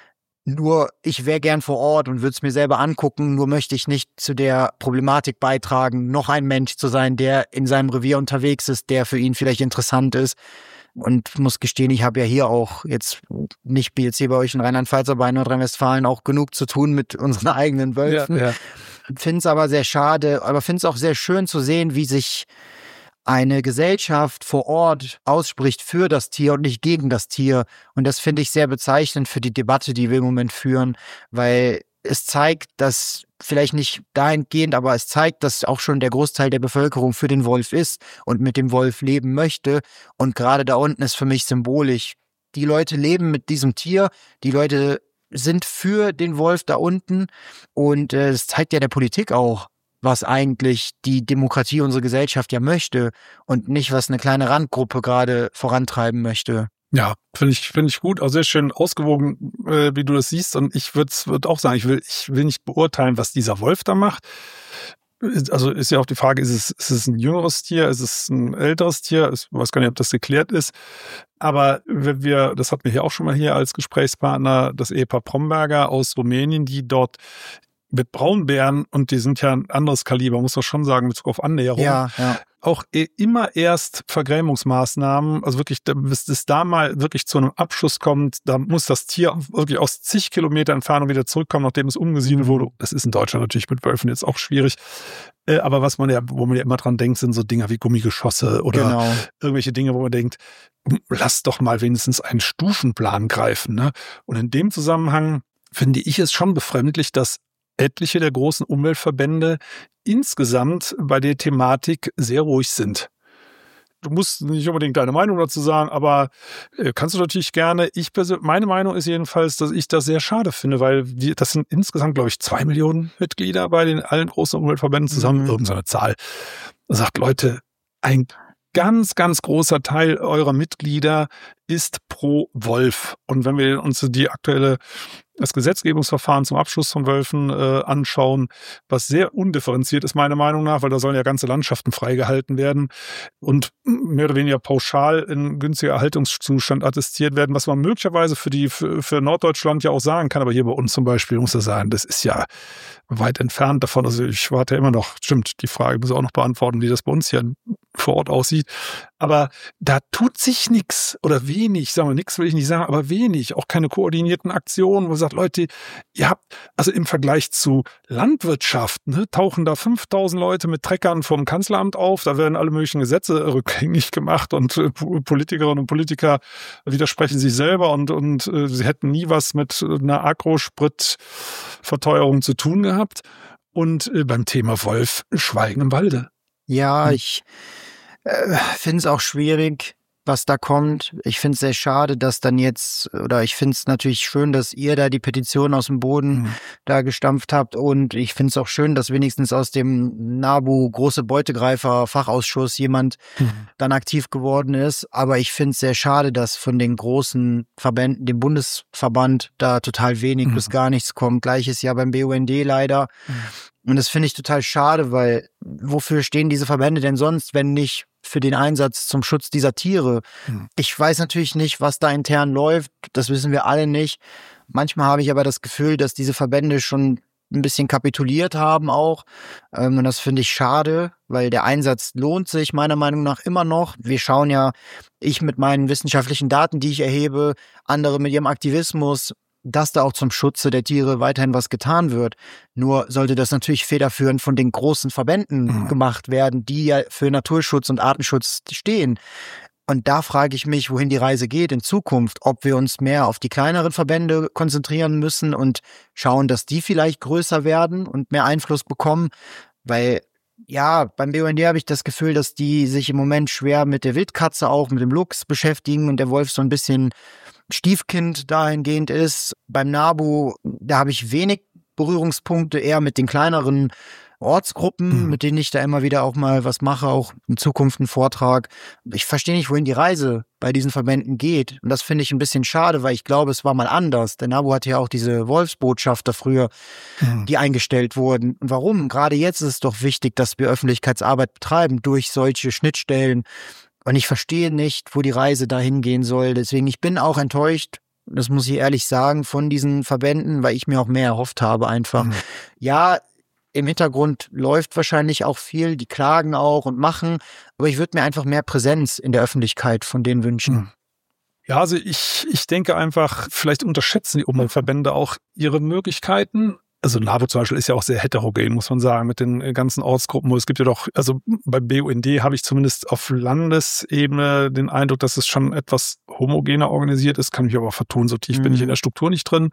Nur, ich wäre gern vor Ort und würde es mir selber angucken, nur möchte ich nicht zu der Problematik beitragen, noch ein Mensch zu sein, der in seinem Revier unterwegs ist, der für ihn vielleicht interessant ist. Und muss gestehen, ich habe ja hier auch jetzt nicht wie jetzt hier bei euch in Rheinland-Pfalz, aber in Nordrhein-Westfalen auch genug zu tun mit unseren eigenen Wölfen. Ja, ja. Finde es aber sehr schade, aber finde es auch sehr schön zu sehen, wie sich eine Gesellschaft vor Ort ausspricht für das Tier und nicht gegen das Tier. Und das finde ich sehr bezeichnend für die Debatte, die wir im Moment führen, weil es zeigt, dass vielleicht nicht dahingehend, aber es zeigt, dass auch schon der Großteil der Bevölkerung für den Wolf ist und mit dem Wolf leben möchte. Und gerade da unten ist für mich symbolisch. Die Leute leben mit diesem Tier, die Leute sind für den Wolf da unten und äh, das zeigt ja der Politik auch, was eigentlich die Demokratie unserer Gesellschaft ja möchte und nicht, was eine kleine Randgruppe gerade vorantreiben möchte. Ja, finde ich, finde ich gut, auch sehr schön ausgewogen, äh, wie du das siehst. Und ich würde würd auch sagen, ich will, ich will nicht beurteilen, was dieser Wolf da macht. Also ist ja auch die Frage, ist es, ist es ein jüngeres Tier, ist es ein älteres Tier? Ich weiß gar nicht, ob das geklärt ist. Aber wenn wir, das hatten wir hier auch schon mal hier als Gesprächspartner, das Ehepaar Bromberger aus Rumänien, die dort mit Braunbären, und die sind ja ein anderes Kaliber, muss man schon sagen, in Bezug auf Annäherung, ja, ja. auch immer erst Vergrämungsmaßnahmen, also wirklich, bis es da mal wirklich zu einem Abschuss kommt, da muss das Tier wirklich aus zig Kilometer Entfernung wieder zurückkommen, nachdem es umgesiedelt wurde. Das ist in Deutschland natürlich mit Wölfen jetzt auch schwierig. Aber was man ja, wo man ja immer dran denkt, sind so Dinger wie Gummigeschosse oder genau. irgendwelche Dinge, wo man denkt, lass doch mal wenigstens einen Stufenplan greifen. Ne? Und in dem Zusammenhang finde ich es schon befremdlich, dass etliche der großen Umweltverbände insgesamt bei der Thematik sehr ruhig sind. Du musst nicht unbedingt deine Meinung dazu sagen, aber äh, kannst du natürlich gerne. Ich persönlich, meine Meinung ist jedenfalls, dass ich das sehr schade finde, weil die, das sind insgesamt, glaube ich, zwei Millionen Mitglieder bei den allen großen Umweltverbänden zusammen, mhm. irgendeine Zahl. Da sagt, Leute, ein ganz, ganz großer Teil eurer Mitglieder ist pro Wolf. Und wenn wir uns die aktuelle das Gesetzgebungsverfahren zum Abschuss von Wölfen äh, anschauen, was sehr undifferenziert ist, meiner Meinung nach, weil da sollen ja ganze Landschaften freigehalten werden und mehr oder weniger pauschal in günstiger Erhaltungszustand attestiert werden, was man möglicherweise für die für, für Norddeutschland ja auch sagen kann, aber hier bei uns zum Beispiel muss er sagen, das ist ja weit entfernt davon. Also ich warte ja immer noch, stimmt, die Frage muss ich auch noch beantworten, wie das bei uns hier vor Ort aussieht. Aber da tut sich nichts oder wenig, sagen wir nichts will ich nicht sagen, aber wenig, auch keine koordinierten Aktionen, wo man sagt, Leute, ihr habt, also im Vergleich zu Landwirtschaft, ne, tauchen da fünftausend Leute mit Treckern vom Kanzleramt auf, da werden alle möglichen Gesetze rückgängig gemacht und äh, Politikerinnen und Politiker widersprechen sich selber und, und äh, sie hätten nie was mit einer Agrospritverteuerung zu tun gehabt. Und äh, beim Thema Wolf, Schweigen im Walde. Ja, ich äh, finde es auch schwierig, was da kommt. Ich finde es sehr schade, dass dann jetzt, oder ich finde es natürlich schön, dass ihr da die Petition aus dem Boden mhm. da gestampft habt und ich finde es auch schön, dass wenigstens aus dem NABU große Beutegreifer Fachausschuss jemand mhm. dann aktiv geworden ist. Aber ich finde es sehr schade, dass von den großen Verbänden, dem Bundesverband, da total wenig mhm. bis gar nichts kommt. Gleiches ja beim B U N D leider. Mhm. Und das finde ich total schade, weil wofür stehen diese Verbände denn sonst, wenn nicht für den Einsatz zum Schutz dieser Tiere? Hm. Ich weiß natürlich nicht, was da intern läuft, das wissen wir alle nicht. Manchmal habe ich aber das Gefühl, dass diese Verbände schon ein bisschen kapituliert haben auch. Und das finde ich schade, weil der Einsatz lohnt sich meiner Meinung nach immer noch. Wir schauen ja, ich mit meinen wissenschaftlichen Daten, die ich erhebe, andere mit ihrem Aktivismus, dass da auch zum Schutze der Tiere weiterhin was getan wird. Nur sollte das natürlich federführend von den großen Verbänden mhm. gemacht werden, die ja für Naturschutz und Artenschutz stehen. Und da frage ich mich, wohin die Reise geht in Zukunft, ob wir uns mehr auf die kleineren Verbände konzentrieren müssen und schauen, dass die vielleicht größer werden und mehr Einfluss bekommen, weil ja, beim B U N D habe ich das Gefühl, dass die sich im Moment schwer mit der Wildkatze auch, mit dem Luchs beschäftigen und der Wolf so ein bisschen Stiefkind dahingehend ist. Beim NABU, da habe ich wenig Berührungspunkte, eher mit den kleineren Ortsgruppen, mhm. mit denen ich da immer wieder auch mal was mache, auch in Zukunft einen Vortrag. Ich verstehe nicht, wohin die Reise bei diesen Verbänden geht. Und das finde ich ein bisschen schade, weil ich glaube, es war mal anders. Der NABU hatte ja auch diese Wolfsbotschafter früher, mhm. die eingestellt wurden. Und warum? Gerade jetzt ist es doch wichtig, dass wir Öffentlichkeitsarbeit betreiben durch solche Schnittstellen. Und ich verstehe nicht, wo die Reise dahin gehen soll. Deswegen, ich bin auch enttäuscht, das muss ich ehrlich sagen, von diesen Verbänden, weil ich mir auch mehr erhofft habe einfach. Mhm. Ja, im Hintergrund läuft wahrscheinlich auch viel, die klagen auch und machen, aber ich würde mir einfach mehr Präsenz in der Öffentlichkeit von denen wünschen. Ja, also ich, ich denke einfach, vielleicht unterschätzen die Umweltverbände auch ihre Möglichkeiten. Also NABU zum Beispiel ist ja auch sehr heterogen, muss man sagen, mit den ganzen Ortsgruppen. Es gibt ja doch, also beim B U N D habe ich zumindest auf Landesebene den Eindruck, dass es schon etwas homogener organisiert ist, kann mich aber vertun, so tief mhm. bin ich in der Struktur nicht drin.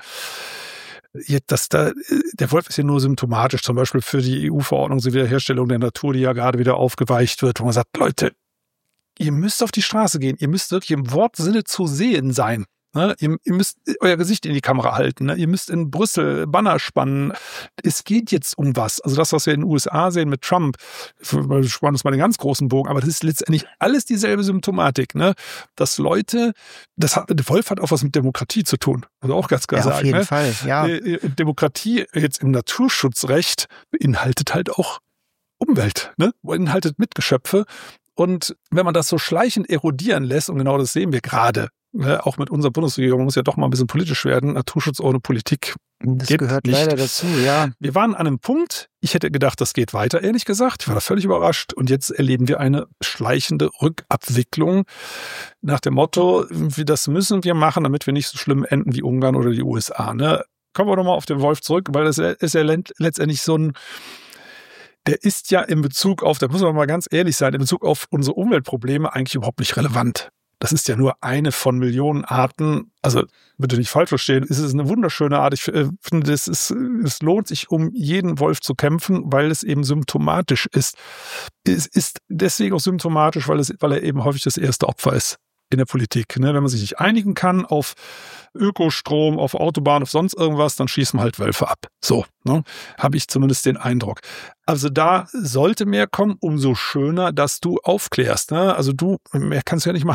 Das da, der Wolf ist ja nur symptomatisch, zum Beispiel für die E U-Verordnung zur Wiederherstellung der Natur, die ja gerade wieder aufgeweicht wird, wo man sagt, Leute, ihr müsst auf die Straße gehen, ihr müsst wirklich im Wortsinne zu sehen sein. Ne? Ihr, ihr müsst euer Gesicht in die Kamera halten, ne? Ihr müsst in Brüssel Banner spannen. Es geht jetzt um was. Also das, was wir in den U S A sehen mit Trump, wir spannen uns mal den ganz großen Bogen, aber das ist letztendlich alles dieselbe Symptomatik, ne? Dass Leute, das hat, der Wolf hat auch was mit Demokratie zu tun, also auch ganz klar ja, sagen. Auf jeden ne? Fall, ja. Demokratie jetzt im Naturschutzrecht beinhaltet halt auch Umwelt, ne? Beinhaltet Mitgeschöpfe. Und wenn man das so schleichend erodieren lässt, und genau das sehen wir gerade, ne, auch mit unserer Bundesregierung, man muss ja doch mal ein bisschen politisch werden, Naturschutz ohne Politik Das geht gehört nicht. leider dazu, ja. Wir waren an einem Punkt, ich hätte gedacht, das geht weiter, ehrlich gesagt. Ich war da völlig überrascht. Und jetzt erleben wir eine schleichende Rückabwicklung nach dem Motto, das müssen wir machen, damit wir nicht so schlimm enden wie Ungarn oder die U S A. Ne? Kommen wir nochmal auf den Wolf zurück, weil das ist ja letztendlich so ein Der ist ja in Bezug auf, da muss man mal ganz ehrlich sein, in Bezug auf unsere Umweltprobleme eigentlich überhaupt nicht relevant. Das ist ja nur eine von Millionen Arten. Also, bitte nicht falsch verstehen, es ist eine wunderschöne Art. Ich finde, es, ist, es lohnt sich, um jeden Wolf zu kämpfen, weil es eben symptomatisch ist. Es ist deswegen auch symptomatisch, weil, es, weil er eben häufig das erste Opfer ist in der Politik. Ne? Wenn man sich nicht einigen kann auf Ökostrom, auf Autobahn, auf sonst irgendwas, dann schießen halt Wölfe ab. So, ne? Habe ich zumindest den Eindruck. Also da sollte mehr kommen, umso schöner, dass du aufklärst. Ne? Also du, mehr kannst du ja nicht machen.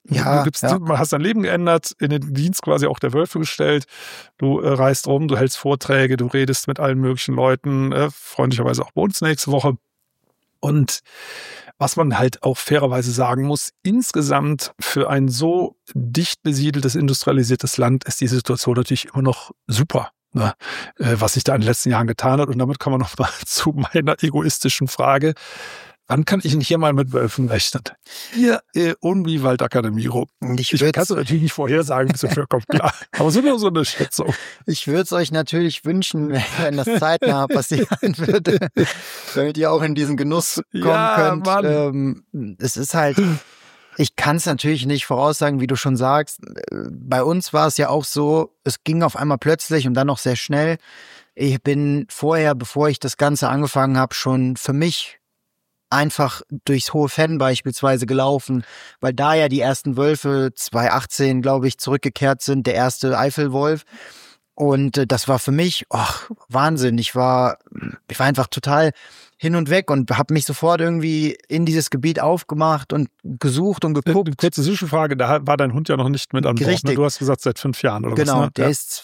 Ja, du, gibst, ja. du hast dein Leben geändert, in den Dienst quasi auch der Wölfe gestellt. Du äh, reist rum, du hältst Vorträge, du redest mit allen möglichen Leuten, äh, freundlicherweise auch bei uns nächste Woche. Und was man halt auch fairerweise sagen muss, insgesamt für ein so dicht besiedeltes, industrialisiertes Land ist die Situation natürlich immer noch super, ne? äh, was sich da in den letzten Jahren getan hat. Und damit kommen wir noch mal zu meiner egoistischen Frage. Wann kann ich denn hier mal mit Wölfen rechnen? Hier äh, Unbi Waldakademie rum. Ich, Ich kann es natürlich nicht vorhersagen, bis es kommt, klar. Aber so nur so eine Schätzung. Ich würde es euch natürlich wünschen, wenn das zeitnah passieren würde, damit ihr auch in diesen Genuss kommen Ja, könnt. Mann. Ähm, es ist halt, ich kann es natürlich nicht voraussagen, wie du schon sagst. Bei uns war es ja auch so, es ging auf einmal plötzlich und dann noch sehr schnell. Ich bin vorher, bevor ich das Ganze angefangen habe, schon für mich einfach durchs Hohe Venn beispielsweise gelaufen, weil da ja die ersten Wölfe zweitausendachtzehn, glaube ich, zurückgekehrt sind, der erste Eifelwolf. Und äh, das war für mich, ach, Wahnsinn. Ich war, ich war einfach total hin und weg und habe mich sofort irgendwie in dieses Gebiet aufgemacht und gesucht und geguckt. Eine kurze Zwischenfrage, da war dein Hund ja noch nicht mit an Bord. Richtig. Ne? Du hast gesagt, seit fünf Jahren oder Genau, was? Ne? der Ja. ist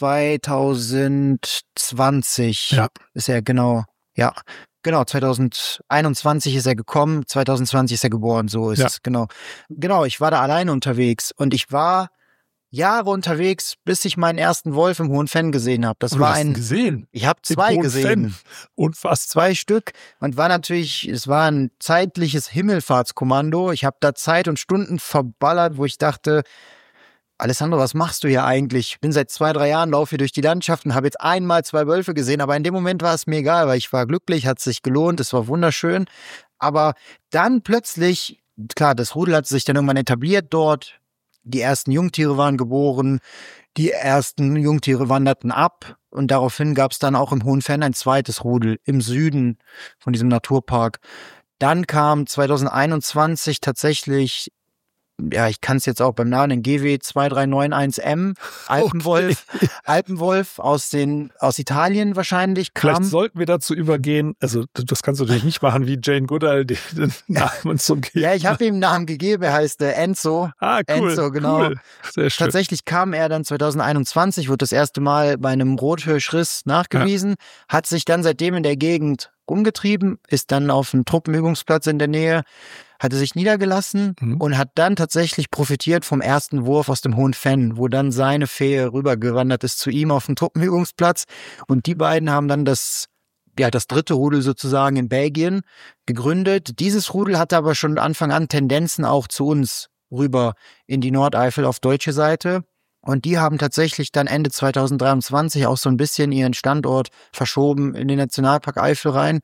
zweitausendzwanzig. Ja. Ist er, genau, ja. Genau, zweitausendeinundzwanzig ist er gekommen, zweitausendzwanzig ist er geboren, so ist Ja. es, genau. Genau, ich war da alleine unterwegs und ich war Jahre unterwegs, bis ich meinen ersten Wolf im Hohen Venn gesehen habe. Das Du war hast ihn ein, gesehen. ich habe zwei Im Hohen gesehen. Venn. Unfassbar. Zwei Stück und war natürlich, es war ein zeitliches Himmelfahrtskommando. Ich habe da Zeit und Stunden verballert, wo ich dachte, Alessandro, was machst du hier eigentlich? Ich bin seit zwei, drei Jahren, laufe hier durch die Landschaft und habe jetzt einmal zwei Wölfe gesehen, aber in dem Moment war es mir egal, weil ich war glücklich, hat sich gelohnt, es war wunderschön. Aber dann plötzlich, klar, das Rudel hat sich dann irgendwann etabliert dort, die ersten Jungtiere waren geboren, die ersten Jungtiere wanderten ab und daraufhin gab es dann auch im Hohen Venn ein zweites Rudel im Süden von diesem Naturpark. Dann kam zweitausendeinundzwanzig tatsächlich, ja, ich kann es jetzt auch beim Namen, den G W zwei drei neun eins M, Alpenwolf, Okay. Alpenwolf aus den aus Italien wahrscheinlich kam. Vielleicht sollten wir dazu übergehen, also das kannst du natürlich nicht machen, wie Jane Goodall den, den Namen zum geben. Ja, ich habe ihm einen Namen gegeben, er heißt äh, Enzo. Ah, cool. Enzo, genau. Cool. Sehr schön. Tatsächlich kam er dann zweitausendeinundzwanzig, wurde das erste Mal bei einem Rothirschriss nachgewiesen, hat sich dann seitdem in der Gegend rumgetrieben, ist dann auf einem Truppenübungsplatz in der Nähe, hatte sich niedergelassen Mhm. und hat dann tatsächlich profitiert vom ersten Wurf aus dem Hohen Venn, wo dann seine Fee rübergewandert ist zu ihm auf dem Truppenübungsplatz. Und die beiden haben dann das, ja, das dritte Rudel sozusagen in Belgien gegründet. Dieses Rudel hatte aber schon Anfang an Tendenzen auch zu uns rüber in die Nordeifel auf deutsche Seite. Und die haben tatsächlich dann Ende zweitausenddreiundzwanzig auch so ein bisschen ihren Standort verschoben in den Nationalpark Eifel rein,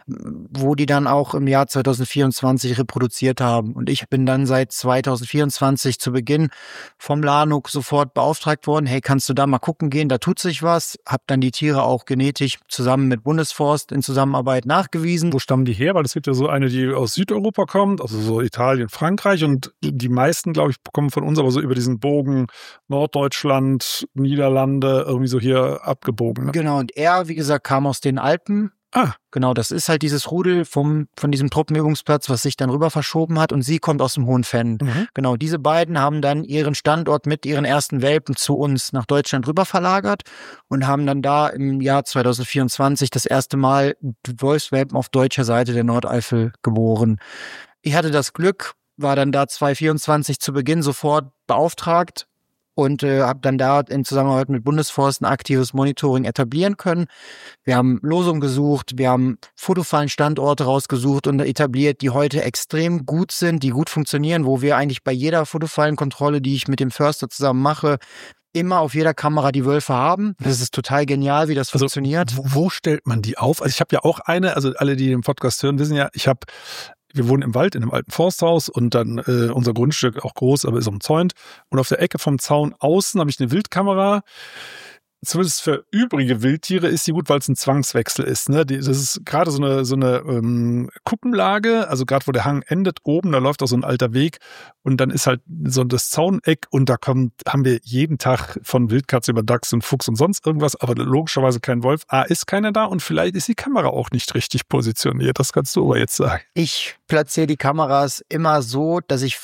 wo die dann auch im Jahr zweitausendvierundzwanzig reproduziert haben. Und ich bin dann seit zweitausendvierundzwanzig zu Beginn vom LANUC sofort beauftragt worden, hey, kannst du da mal gucken gehen, da tut sich was. Hab dann die Tiere auch genetisch zusammen mit Bundesforst in Zusammenarbeit nachgewiesen. Wo stammen die her? Weil das gibt ja so eine, die aus Südeuropa kommt, also so Italien, Frankreich, und die meisten, glaube ich, kommen von uns aber so über diesen Bogen Norddeutschland, Niederlande, irgendwie so hier abgebogen. Ne? Genau, und er, wie gesagt, kam aus den Alpen. Ah. Genau, das ist halt dieses Rudel vom, von diesem Truppenübungsplatz, was sich dann rüber verschoben hat, und sie kommt aus dem Hohen Venn. Mhm. Genau, diese beiden haben dann ihren Standort mit ihren ersten Welpen zu uns nach Deutschland rüber verlagert und haben dann da im Jahr zweitausendvierundzwanzig das erste Mal Wolfswelpen auf deutscher Seite der Nordeifel geboren. Ich hatte das Glück, war dann da zweitausendvierundzwanzig zu Beginn sofort beauftragt und äh, habe dann da in Zusammenarbeit mit Bundesforst ein aktives Monitoring etablieren können. Wir haben Losungen gesucht, wir haben Fotofallenstandorte rausgesucht und etabliert, die heute extrem gut sind, die gut funktionieren, wo wir eigentlich bei jeder Fotofallenkontrolle, die ich mit dem Förster zusammen mache, immer auf jeder Kamera die Wölfe haben. Das ist total genial, wie das Also, funktioniert. Wo, wo stellt man die auf? Also ich habe ja auch eine, also alle, die den Podcast hören, wissen ja, ich habe wir wohnen im Wald in einem alten Forsthaus und dann äh, unser Grundstück auch groß, aber ist umzäunt. Und auf der Ecke vom Zaun außen habe ich eine Wildkamera. Zumindest für übrige Wildtiere ist die gut, weil es ein Zwangswechsel ist. Ne? Die, das ist gerade so eine, so eine ähm, Kuppenlage, also gerade wo der Hang endet, oben, da läuft auch so ein alter Weg und dann ist halt so das Zauneck und da kommt, haben wir jeden Tag von Wildkatze über Dachs und Fuchs und sonst irgendwas, aber logischerweise kein Wolf. A, ist keiner da und vielleicht ist die Kamera auch nicht richtig positioniert. Das kannst du aber jetzt sagen. Ich platziere die Kameras immer so, dass ich vorher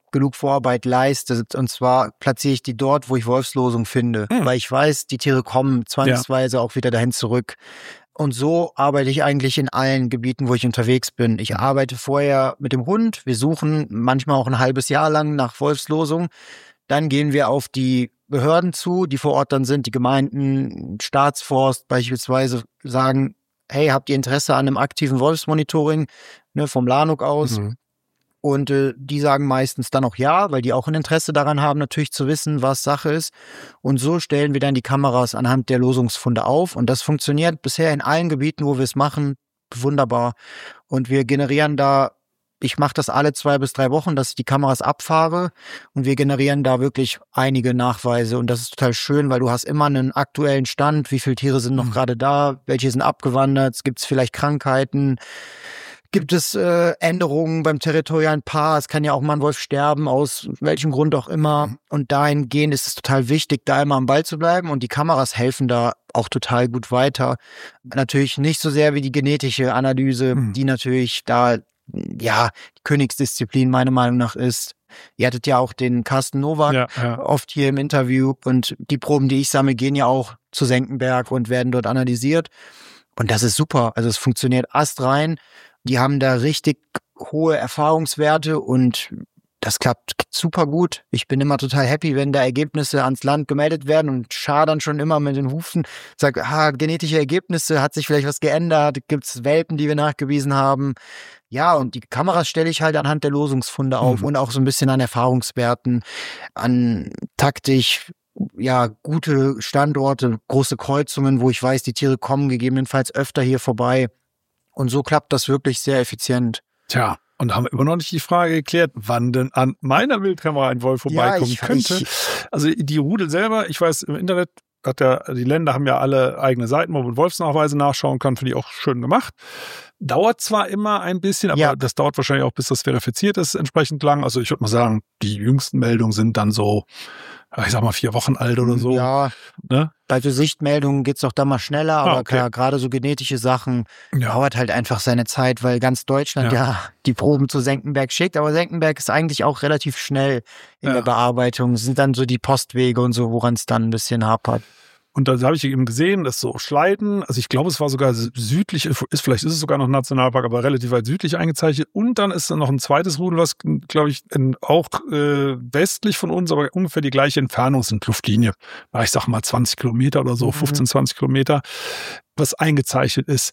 genug Vorarbeit leiste. Und zwar platziere ich die dort, wo ich Wolfslosung finde, mhm. weil ich weiß, die Tiere kommen zwangsweise ja. auch wieder dahin zurück. Und so arbeite ich eigentlich in allen Gebieten, wo ich unterwegs bin. Ich arbeite vorher mit dem Hund. Wir suchen manchmal auch ein halbes Jahr lang nach Wolfslosung. Dann gehen wir auf die Behörden zu, die vor Ort dann sind, die Gemeinden, Staatsforst beispielsweise, sagen, hey, habt ihr Interesse an einem aktiven Wolfsmonitoring, ne, vom Lanuk aus? Mhm. Und äh, die sagen meistens dann auch ja, weil die auch ein Interesse daran haben, natürlich zu wissen, was Sache ist. Und so stellen wir dann die Kameras anhand der Losungsfunde auf. Und das funktioniert bisher in allen Gebieten, wo wir es machen, wunderbar. Und wir generieren da, ich mache das alle zwei bis drei Wochen, dass ich die Kameras abfahre. Und wir generieren da wirklich einige Nachweise. Und das ist total schön, weil du hast immer einen aktuellen Stand. Wie viele Tiere sind noch mhm. gerade da? Welche sind abgewandert? Gibt es vielleicht Krankheiten? Gibt es äh, Änderungen beim territorialen Paar? Es kann ja auch mal ein Wolf sterben, aus welchem Grund auch immer. Und dahingehend ist es total wichtig, da immer am Ball zu bleiben. Und die Kameras helfen da auch total gut weiter. Natürlich nicht so sehr wie die genetische Analyse, mhm. die natürlich da, ja, die Königsdisziplin meiner Meinung nach ist. Ihr hattet ja auch den Carsten Nowak ja, ja. oft hier im Interview. Und die Proben, die ich sammle, gehen ja auch zu Senckenberg und werden dort analysiert. Und das ist super. Also es funktioniert astrein. Die haben da richtig hohe Erfahrungswerte und das klappt super gut. Ich bin immer total happy, wenn da Ergebnisse ans Land gemeldet werden und schadern schon immer mit den Hufen. Sag, ah, genetische Ergebnisse, hat sich vielleicht was geändert? Gibt es Welpen, die wir nachgewiesen haben? Ja, und die Kameras stelle ich halt anhand der Losungsfunde auf mhm. und auch so ein bisschen an Erfahrungswerten, an Taktik, ja, gute Standorte, große Kreuzungen, wo ich weiß, die Tiere kommen gegebenenfalls öfter hier vorbei. Und so klappt das wirklich sehr effizient. Tja, und da haben wir immer noch nicht die Frage geklärt, wann denn an meiner Wildkamera ein Wolf vorbeikommen ja, ich, könnte. Ich, also die Rudel selber, ich weiß, im Internet hat ja, die Länder haben ja alle eigene Seiten, wo man Wolfsnachweise nachschauen kann, finde ich auch schön gemacht. Dauert zwar immer ein bisschen, aber ja. das dauert wahrscheinlich auch, bis das verifiziert ist, entsprechend lang. Also ich würde mal sagen, die jüngsten Meldungen sind dann so, ich sag mal, vier Wochen alt oder so. Ja, ne? Bei so Sichtmeldungen geht's doch da mal schneller, aber ah, okay. klar, gerade so genetische Sachen ja. dauert halt einfach seine Zeit, weil ganz Deutschland ja, ja die Proben zu Senckenberg schickt, aber Senckenberg ist eigentlich auch relativ schnell in ja. der Bearbeitung. Es sind dann so die Postwege und so, woran es dann ein bisschen hapert. Und da habe ich eben gesehen, dass so Schleiden, also ich glaube, es war sogar südlich, ist vielleicht ist es sogar noch Nationalpark, aber relativ weit südlich eingezeichnet. Und dann ist dann noch ein zweites Rudel, was, glaube ich, in, auch äh, westlich von uns, aber ungefähr die gleiche Entfernung sind, Luftlinie. Ich sag mal zwanzig Kilometer oder so, mhm. fünfzehn, zwanzig Kilometer, was eingezeichnet ist.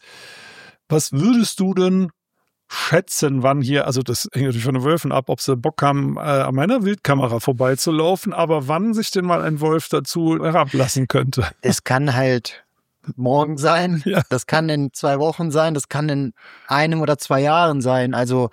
Was würdest du denn schätzen, wann hier, also das hängt natürlich von den Wölfen ab, ob sie Bock haben, äh, an meiner Wildkamera vorbeizulaufen, aber wann sich denn mal ein Wolf dazu herablassen könnte? Es kann halt morgen sein, ja. das kann in zwei Wochen sein, das kann in einem oder zwei Jahren sein. Also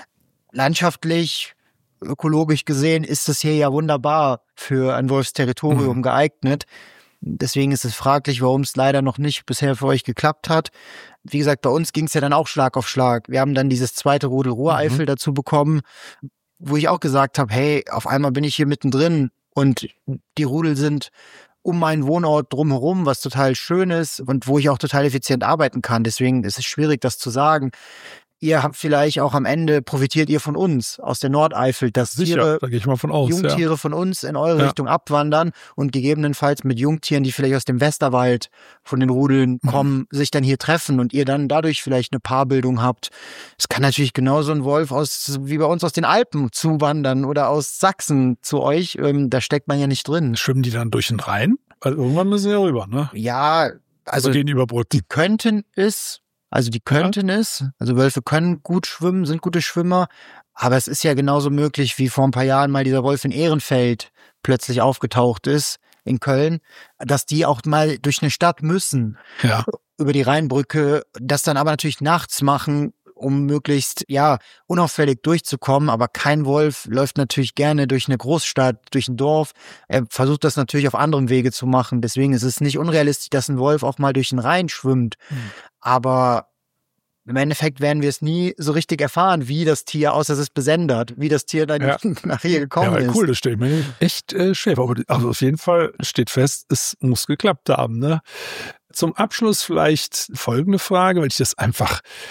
landschaftlich, ökologisch gesehen ist das hier ja wunderbar für ein Wolfsterritorium mhm. geeignet. Deswegen ist es fraglich, warum es leider noch nicht bisher für euch geklappt hat. Wie gesagt, bei uns ging es ja dann auch Schlag auf Schlag. Wir haben dann dieses zweite Rudel Ruhreifel mhm. dazu bekommen, wo ich auch gesagt habe, hey, auf einmal bin ich hier mittendrin und die Rudel sind um meinen Wohnort drumherum, was total schön ist und wo ich auch total effizient arbeiten kann. Deswegen ist es schwierig, das zu sagen. Ihr habt vielleicht auch am Ende, profitiert ihr von uns aus der Nordeifel, dass Sicher, Tiere, da gehe ich mal von aus, Jungtiere ja. von uns in eure ja. Richtung abwandern und gegebenenfalls mit Jungtieren, die vielleicht aus dem Westerwald von den Rudeln kommen, mhm. sich dann hier treffen und ihr dann dadurch vielleicht eine Paarbildung habt. Es kann natürlich genauso ein Wolf aus, wie bei uns aus den Alpen zuwandern oder aus Sachsen zu euch. Ähm, da steckt man ja nicht drin. Schwimmen die dann durch den Rhein? Also irgendwann müssen sie ja rüber, ne? Ja, also den überbrücken. Die könnten es Also die könnten ja. es, also Wölfe können gut schwimmen, sind gute Schwimmer, aber es ist ja genauso möglich, wie vor ein paar Jahren mal dieser Wolf in Ehrenfeld plötzlich aufgetaucht ist, in Köln, dass die auch mal durch eine Stadt müssen, ja. über die Rheinbrücke, das dann aber natürlich nachts machen, um möglichst, ja, unauffällig durchzukommen, aber kein Wolf läuft natürlich gerne durch eine Großstadt, durch ein Dorf. Er versucht das natürlich auf anderem Wege zu machen, deswegen ist es nicht unrealistisch, dass ein Wolf auch mal durch den Rhein schwimmt, mhm. aber im Endeffekt werden wir es nie so richtig erfahren, wie das Tier, außer es ist besendet, wie das Tier dann ja. nach hier gekommen ja, ist. Cool, das steht mir echt äh, schwer. Aber also auf jeden Fall steht fest, es muss geklappt haben. Ne? Zum Abschluss vielleicht folgende Frage, weil ich das einfach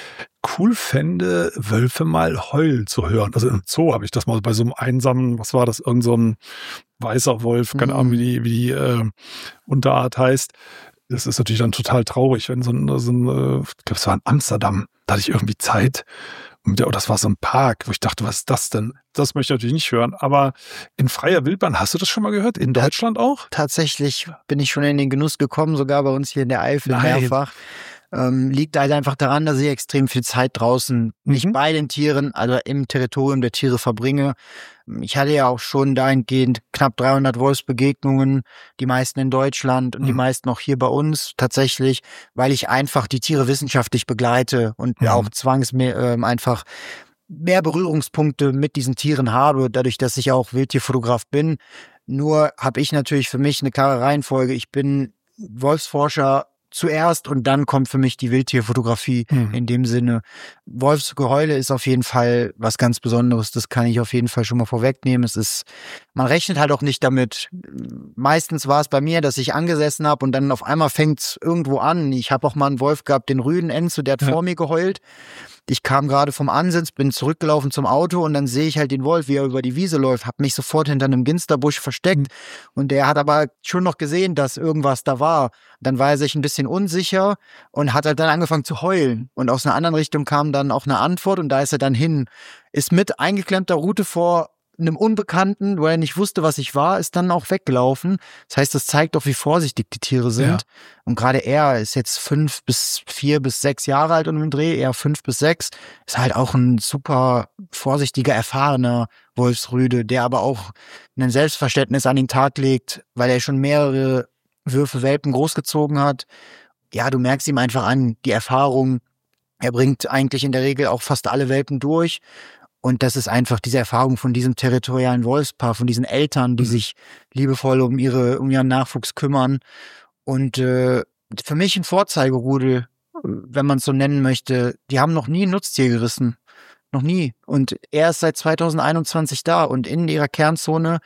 cool fände, Wölfe mal heulen zu hören. Also im Zoo habe ich das mal bei so einem einsamen, was war das, irgend so ein weißer Wolf, keine Ahnung, wie die, wie die äh, Unterart heißt. Das ist natürlich dann total traurig, wenn so ein, so ein äh, ich glaube, es war in Amsterdam, da hatte ich irgendwie Zeit. Und oh, das war so ein Park, wo ich dachte, was ist das denn? Das möchte ich natürlich nicht hören. Aber in freier Wildbahn, hast du das schon mal gehört? In Deutschland auch? Tatsächlich bin ich schon in den Genuss gekommen, sogar bei uns hier in der Eifel Nein. mehrfach. Ähm, liegt halt einfach daran, dass ich extrem viel Zeit draußen nicht mhm. bei den Tieren, also im Territorium der Tiere verbringe. Ich hatte ja auch schon dahingehend knapp dreihundert Wolfsbegegnungen, die meisten in Deutschland und mhm. die meisten auch hier bei uns tatsächlich, weil ich einfach die Tiere wissenschaftlich begleite und mhm. auch zwangs äh, einfach mehr Berührungspunkte mit diesen Tieren habe, dadurch, dass ich auch Wildtierfotograf bin. Nur habe ich natürlich für mich eine klare Reihenfolge. Ich bin Wolfsforscher zuerst und dann kommt für mich die Wildtierfotografie hm. in dem Sinne. Wolfsgeheule ist auf jeden Fall was ganz Besonderes, das kann ich auf jeden Fall schon mal vorwegnehmen. Es ist, man rechnet halt auch nicht damit. Meistens war es bei mir, dass ich angesessen habe und dann auf einmal fängt es irgendwo an. Ich habe auch mal einen Wolf gehabt, den Rüden Enzo, der hat ja. vor mir geheult. Ich kam gerade vom Ansitz, bin zurückgelaufen zum Auto und dann sehe ich halt den Wolf, wie er über die Wiese läuft, habe mich sofort hinter einem Ginsterbusch versteckt. Mhm. Und der hat aber schon noch gesehen, dass irgendwas da war. Dann war er sich ein bisschen unsicher und hat halt dann angefangen zu heulen. Und aus einer anderen Richtung kam dann auch eine Antwort und da ist er dann hin. Ist mit eingeklemmter Rute vor einem Unbekannten, wo er nicht wusste, was ich war, ist dann auch weggelaufen. Das heißt, das zeigt doch, wie vorsichtig die Tiere sind. Ja. Und gerade er ist jetzt fünf bis vier bis sechs Jahre alt und im Dreh, eher fünf bis sechs, ist halt auch ein super vorsichtiger, erfahrener Wolfsrüde, der aber auch ein Selbstverständnis an den Tag legt, weil er schon mehrere Würfe Welpen großgezogen hat. Ja, du merkst ihm einfach an, die Erfahrung. Er bringt eigentlich in der Regel auch fast alle Welpen durch. Und das ist einfach diese Erfahrung von diesem territorialen Wolfspaar, von diesen Eltern, die mhm. sich liebevoll um ihre um ihren Nachwuchs kümmern. Und äh, für mich ein Vorzeigerudel, wenn man es so nennen möchte. Die haben noch nie ein Nutztier gerissen. Noch nie. Und er ist seit zweitausendeinundzwanzig da. Und in ihrer Kernzone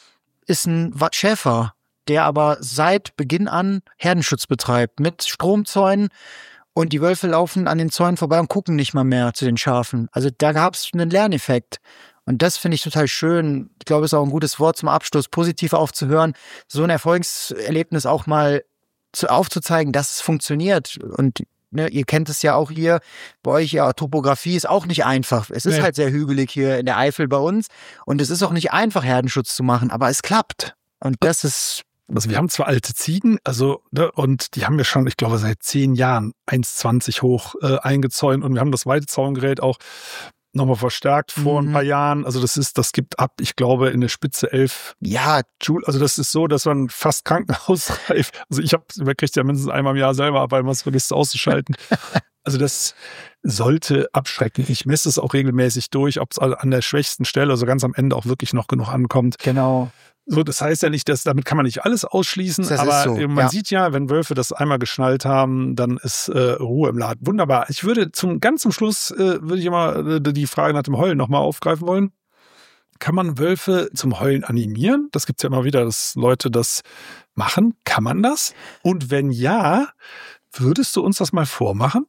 ist ein Schäfer, der aber seit Beginn an Herdenschutz betreibt. Mit Stromzäunen. Und die Wölfe laufen an den Zäunen vorbei und gucken nicht mal mehr zu den Schafen. Also da gab es einen Lerneffekt. Und das finde ich total schön. Ich glaube, es ist auch ein gutes Wort zum Abschluss, positiv aufzuhören, so ein Erfolgserlebnis auch mal zu, aufzuzeigen, dass es funktioniert. Und ne, ihr kennt es ja auch hier, bei euch ja, Topografie ist auch nicht einfach. Es ist ja. halt sehr hügelig hier in der Eifel bei uns. Und es ist auch nicht einfach, Herdenschutz zu machen, aber es klappt. Und das ist... Also wir haben zwar alte Ziegen, also ne, und die haben wir schon, ich glaube, seit zehn Jahren eins Komma zwanzig hoch äh, eingezäunt und wir haben das Weidezaungerät auch nochmal verstärkt vor mhm. ein paar Jahren. Also das ist, das gibt ab, ich glaube, in der Spitze elf ja. Joule. Also das ist so, dass man fast krankenhausreif, also ich habe, man kriegt ja mindestens einmal im Jahr selber ab, weil man es vergisst auszuschalten. Also das sollte abschrecken. Ich messe es auch regelmäßig durch, ob es an der schwächsten Stelle, also ganz am Ende auch wirklich noch genug ankommt. Genau. So, das heißt ja nicht, dass damit kann man nicht alles ausschließen, das aber so, man ja. sieht ja, wenn Wölfe das einmal geschnallt haben, dann ist äh, Ruhe im Laden. Wunderbar. Ich würde zum ganz zum Schluss äh, würde ich immer äh, die Frage nach dem Heulen nochmal aufgreifen wollen. Kann man Wölfe zum Heulen animieren? Das gibt's ja immer wieder, dass Leute das machen. Kann man das? Und wenn ja, würdest du uns das mal vormachen?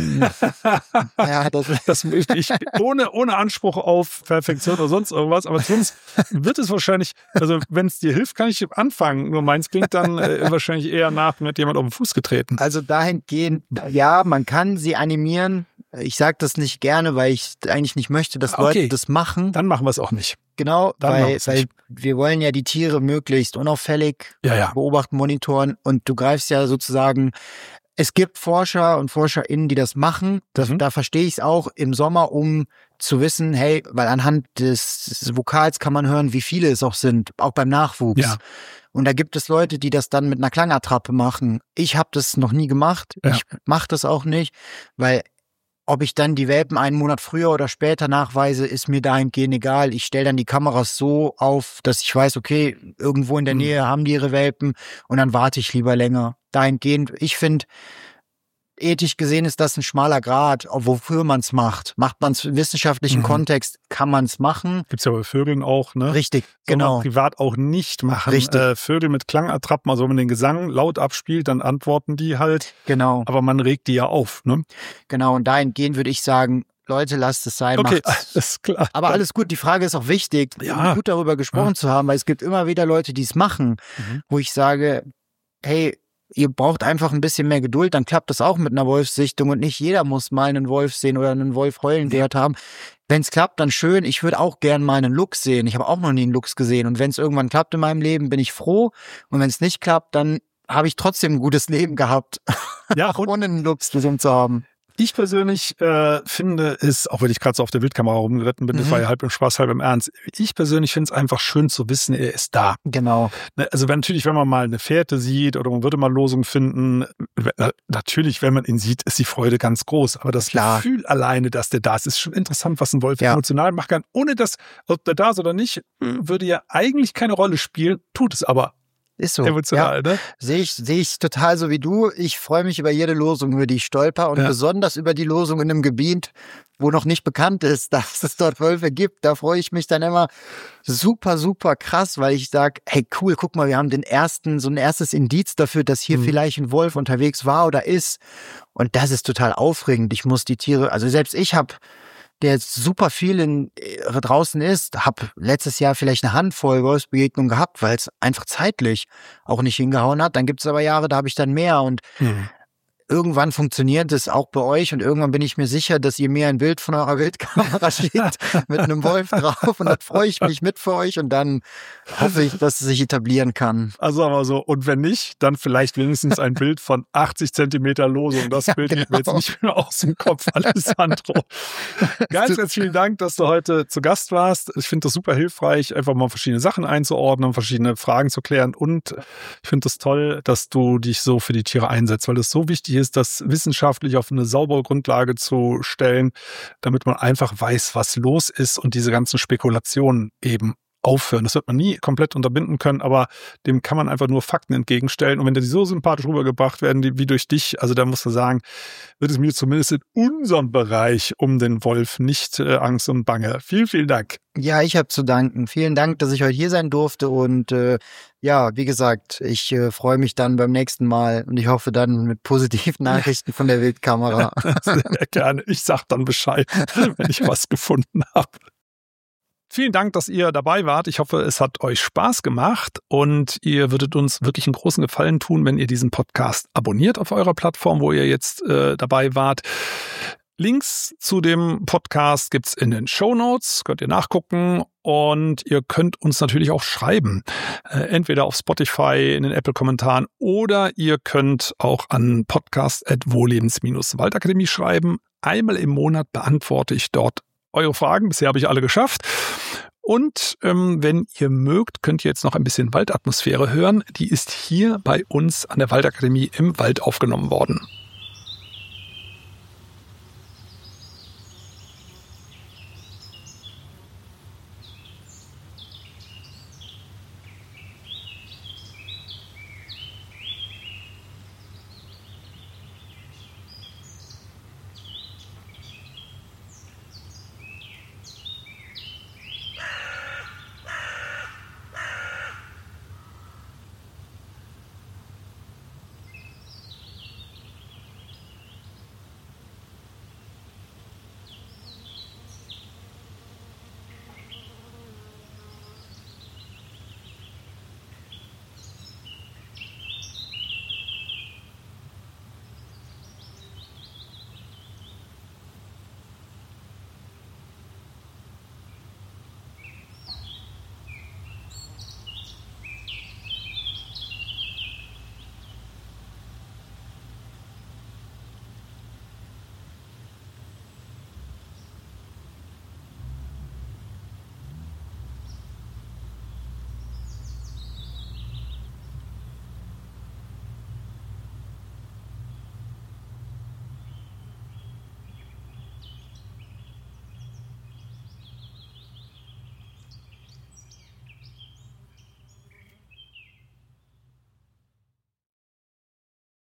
Ja, das, das ich, ohne, ohne Anspruch auf Perfektion oder sonst irgendwas, aber sonst wird es wahrscheinlich, also wenn es dir hilft, kann ich anfangen. Nur meins klingt dann äh, wahrscheinlich eher nach, mir hat jemand auf den Fuß getreten. Also dahingehend, ja, man kann sie animieren. Ich sage das nicht gerne, weil ich eigentlich nicht möchte, dass okay. Leute das machen. Dann machen wir es auch nicht. Genau, Dann weil, weil wir wollen ja die Tiere möglichst unauffällig ja, ja. beobachten, monitoren und du greifst ja sozusagen. Es gibt Forscher und ForscherInnen, die das machen. Das, mhm. Da verstehe ich es auch im Sommer, um zu wissen, hey, weil anhand des, des Vokals kann man hören, wie viele es auch sind, auch beim Nachwuchs. Ja. Und da gibt es Leute, die das dann mit einer Klangattrappe machen. Ich habe das noch nie gemacht. Ja. Ich mache das auch nicht, weil ob ich dann die Welpen einen Monat früher oder später nachweise, ist mir dahingehend egal. Ich stelle dann die Kameras so auf, dass ich weiß, okay, irgendwo in der Nähe haben die ihre Welpen und dann warte ich lieber länger. Dahingehend, ich finde, ethisch gesehen ist das ein schmaler Grat, wofür man es macht. Macht man es im wissenschaftlichen mhm. Kontext, kann man es machen. Gibt's ja bei Vögeln auch, ne? Richtig, Soll genau. man privat auch nicht machen. Richtig. Äh, Vögel mit Klangattrappen, also wenn man den Gesang laut abspielt, dann antworten die halt. Genau. Aber man regt die ja auf, ne? Genau, und dahingehend würde ich sagen, Leute, lasst es sein, okay, macht's. alles klar. Aber alles gut, die Frage ist auch wichtig, ja. gut darüber gesprochen ja. zu haben, weil es gibt immer wieder Leute, die es machen, mhm. wo ich sage, hey, ihr braucht einfach ein bisschen mehr Geduld, dann klappt das auch mit einer Wolfssichtung und nicht jeder muss mal einen Wolf sehen oder einen Wolf heulen gehört haben. Wenn es klappt, dann schön. Ich würde auch gern mal einen Luchs sehen. Ich habe auch noch nie einen Luchs gesehen und wenn es irgendwann klappt in meinem Leben, bin ich froh und wenn es nicht klappt, dann habe ich trotzdem ein gutes Leben gehabt, ja, ohne einen Luchs gesehen zu haben. Ich persönlich äh, finde es, auch wenn ich gerade so auf der Wildkamera rumgeritten bin, mhm. das war ja halb im Spaß, halb im Ernst. Ich persönlich finde es einfach schön zu wissen, er ist da. Genau. Also wenn, natürlich, wenn man mal eine Fährte sieht oder man würde mal Losung finden, natürlich, wenn man ihn sieht, ist die Freude ganz groß. Aber das Klar. Gefühl alleine, dass der da ist, ist schon interessant, was ein Wolf ja. emotional machen kann. Ohne dass, ob der da ist oder nicht, würde ja eigentlich keine Rolle spielen, tut es aber. Ist so. Emotional, ja. ne? Sehe ich, sehe ich total so wie du. Ich freue mich über jede Losung, über die ich stolper und ja. besonders über die Losung in einem Gebiet, wo noch nicht bekannt ist, dass es dort Wölfe gibt. Da freue ich mich dann immer super, super krass, weil ich sage, hey cool, guck mal, wir haben den ersten, so ein erstes Indiz dafür, dass hier mhm. vielleicht ein Wolf unterwegs war oder ist. Und das ist total aufregend. Ich muss die Tiere, also selbst ich habe der jetzt super viel in, äh, draußen ist, habe letztes Jahr vielleicht eine Handvoll Wolfsbegegnungen gehabt, weil es einfach zeitlich auch nicht hingehauen hat. Dann gibt es aber Jahre, da habe ich dann mehr und mhm. irgendwann funktioniert es auch bei euch und irgendwann bin ich mir sicher, dass ihr mir ein Bild von eurer Wildkamera schickt mit einem Wolf drauf und dann freue ich mich mit für euch und dann hoffe ich, dass es sich etablieren kann. Also aber so, und wenn nicht, dann vielleicht wenigstens ein Bild von achtzig Zentimeter Losung. Das ja, Bild genau. mir jetzt nicht mehr aus dem Kopf, Alessandro. Ganz, ganz vielen Dank, dass du heute zu Gast warst. Ich finde das super hilfreich, einfach mal verschiedene Sachen einzuordnen, verschiedene Fragen zu klären und ich finde das toll, dass du dich so für die Tiere einsetzt, weil das so wichtig ist, das wissenschaftlich auf eine saubere Grundlage zu stellen, damit man einfach weiß, was los ist und diese ganzen Spekulationen eben aufhören. Das wird man nie komplett unterbinden können, aber dem kann man einfach nur Fakten entgegenstellen. Und wenn die so sympathisch rübergebracht werden, wie durch dich, also da musst du sagen, wird es mir zumindest in unserem Bereich um den Wolf nicht äh, Angst und Bange. Vielen, vielen Dank. Ja, ich habe zu danken. Vielen Dank, dass ich heute hier sein durfte und äh, ja, wie gesagt, ich äh, freue mich dann beim nächsten Mal und ich hoffe dann mit positiven Nachrichten von der Wildkamera. Sehr gerne. Ich sag dann Bescheid, wenn ich was gefunden habe. Vielen Dank, dass ihr dabei wart. Ich hoffe, es hat euch Spaß gemacht und ihr würdet uns wirklich einen großen Gefallen tun, wenn ihr diesen Podcast abonniert auf eurer Plattform, wo ihr jetzt äh, dabei wart. Links zu dem Podcast gibt's in den Shownotes, könnt ihr nachgucken und ihr könnt uns natürlich auch schreiben, äh, entweder auf Spotify, in den Apple-Kommentaren oder ihr könnt auch an podcast at wohllebens Bindestrich waldakademie schreiben. Einmal im Monat beantworte ich dort eure Fragen. Bisher habe ich alle geschafft. Und ähm, wenn ihr mögt, könnt ihr jetzt noch ein bisschen Waldatmosphäre hören. Die ist hier bei uns an der Waldakademie im Wald aufgenommen worden.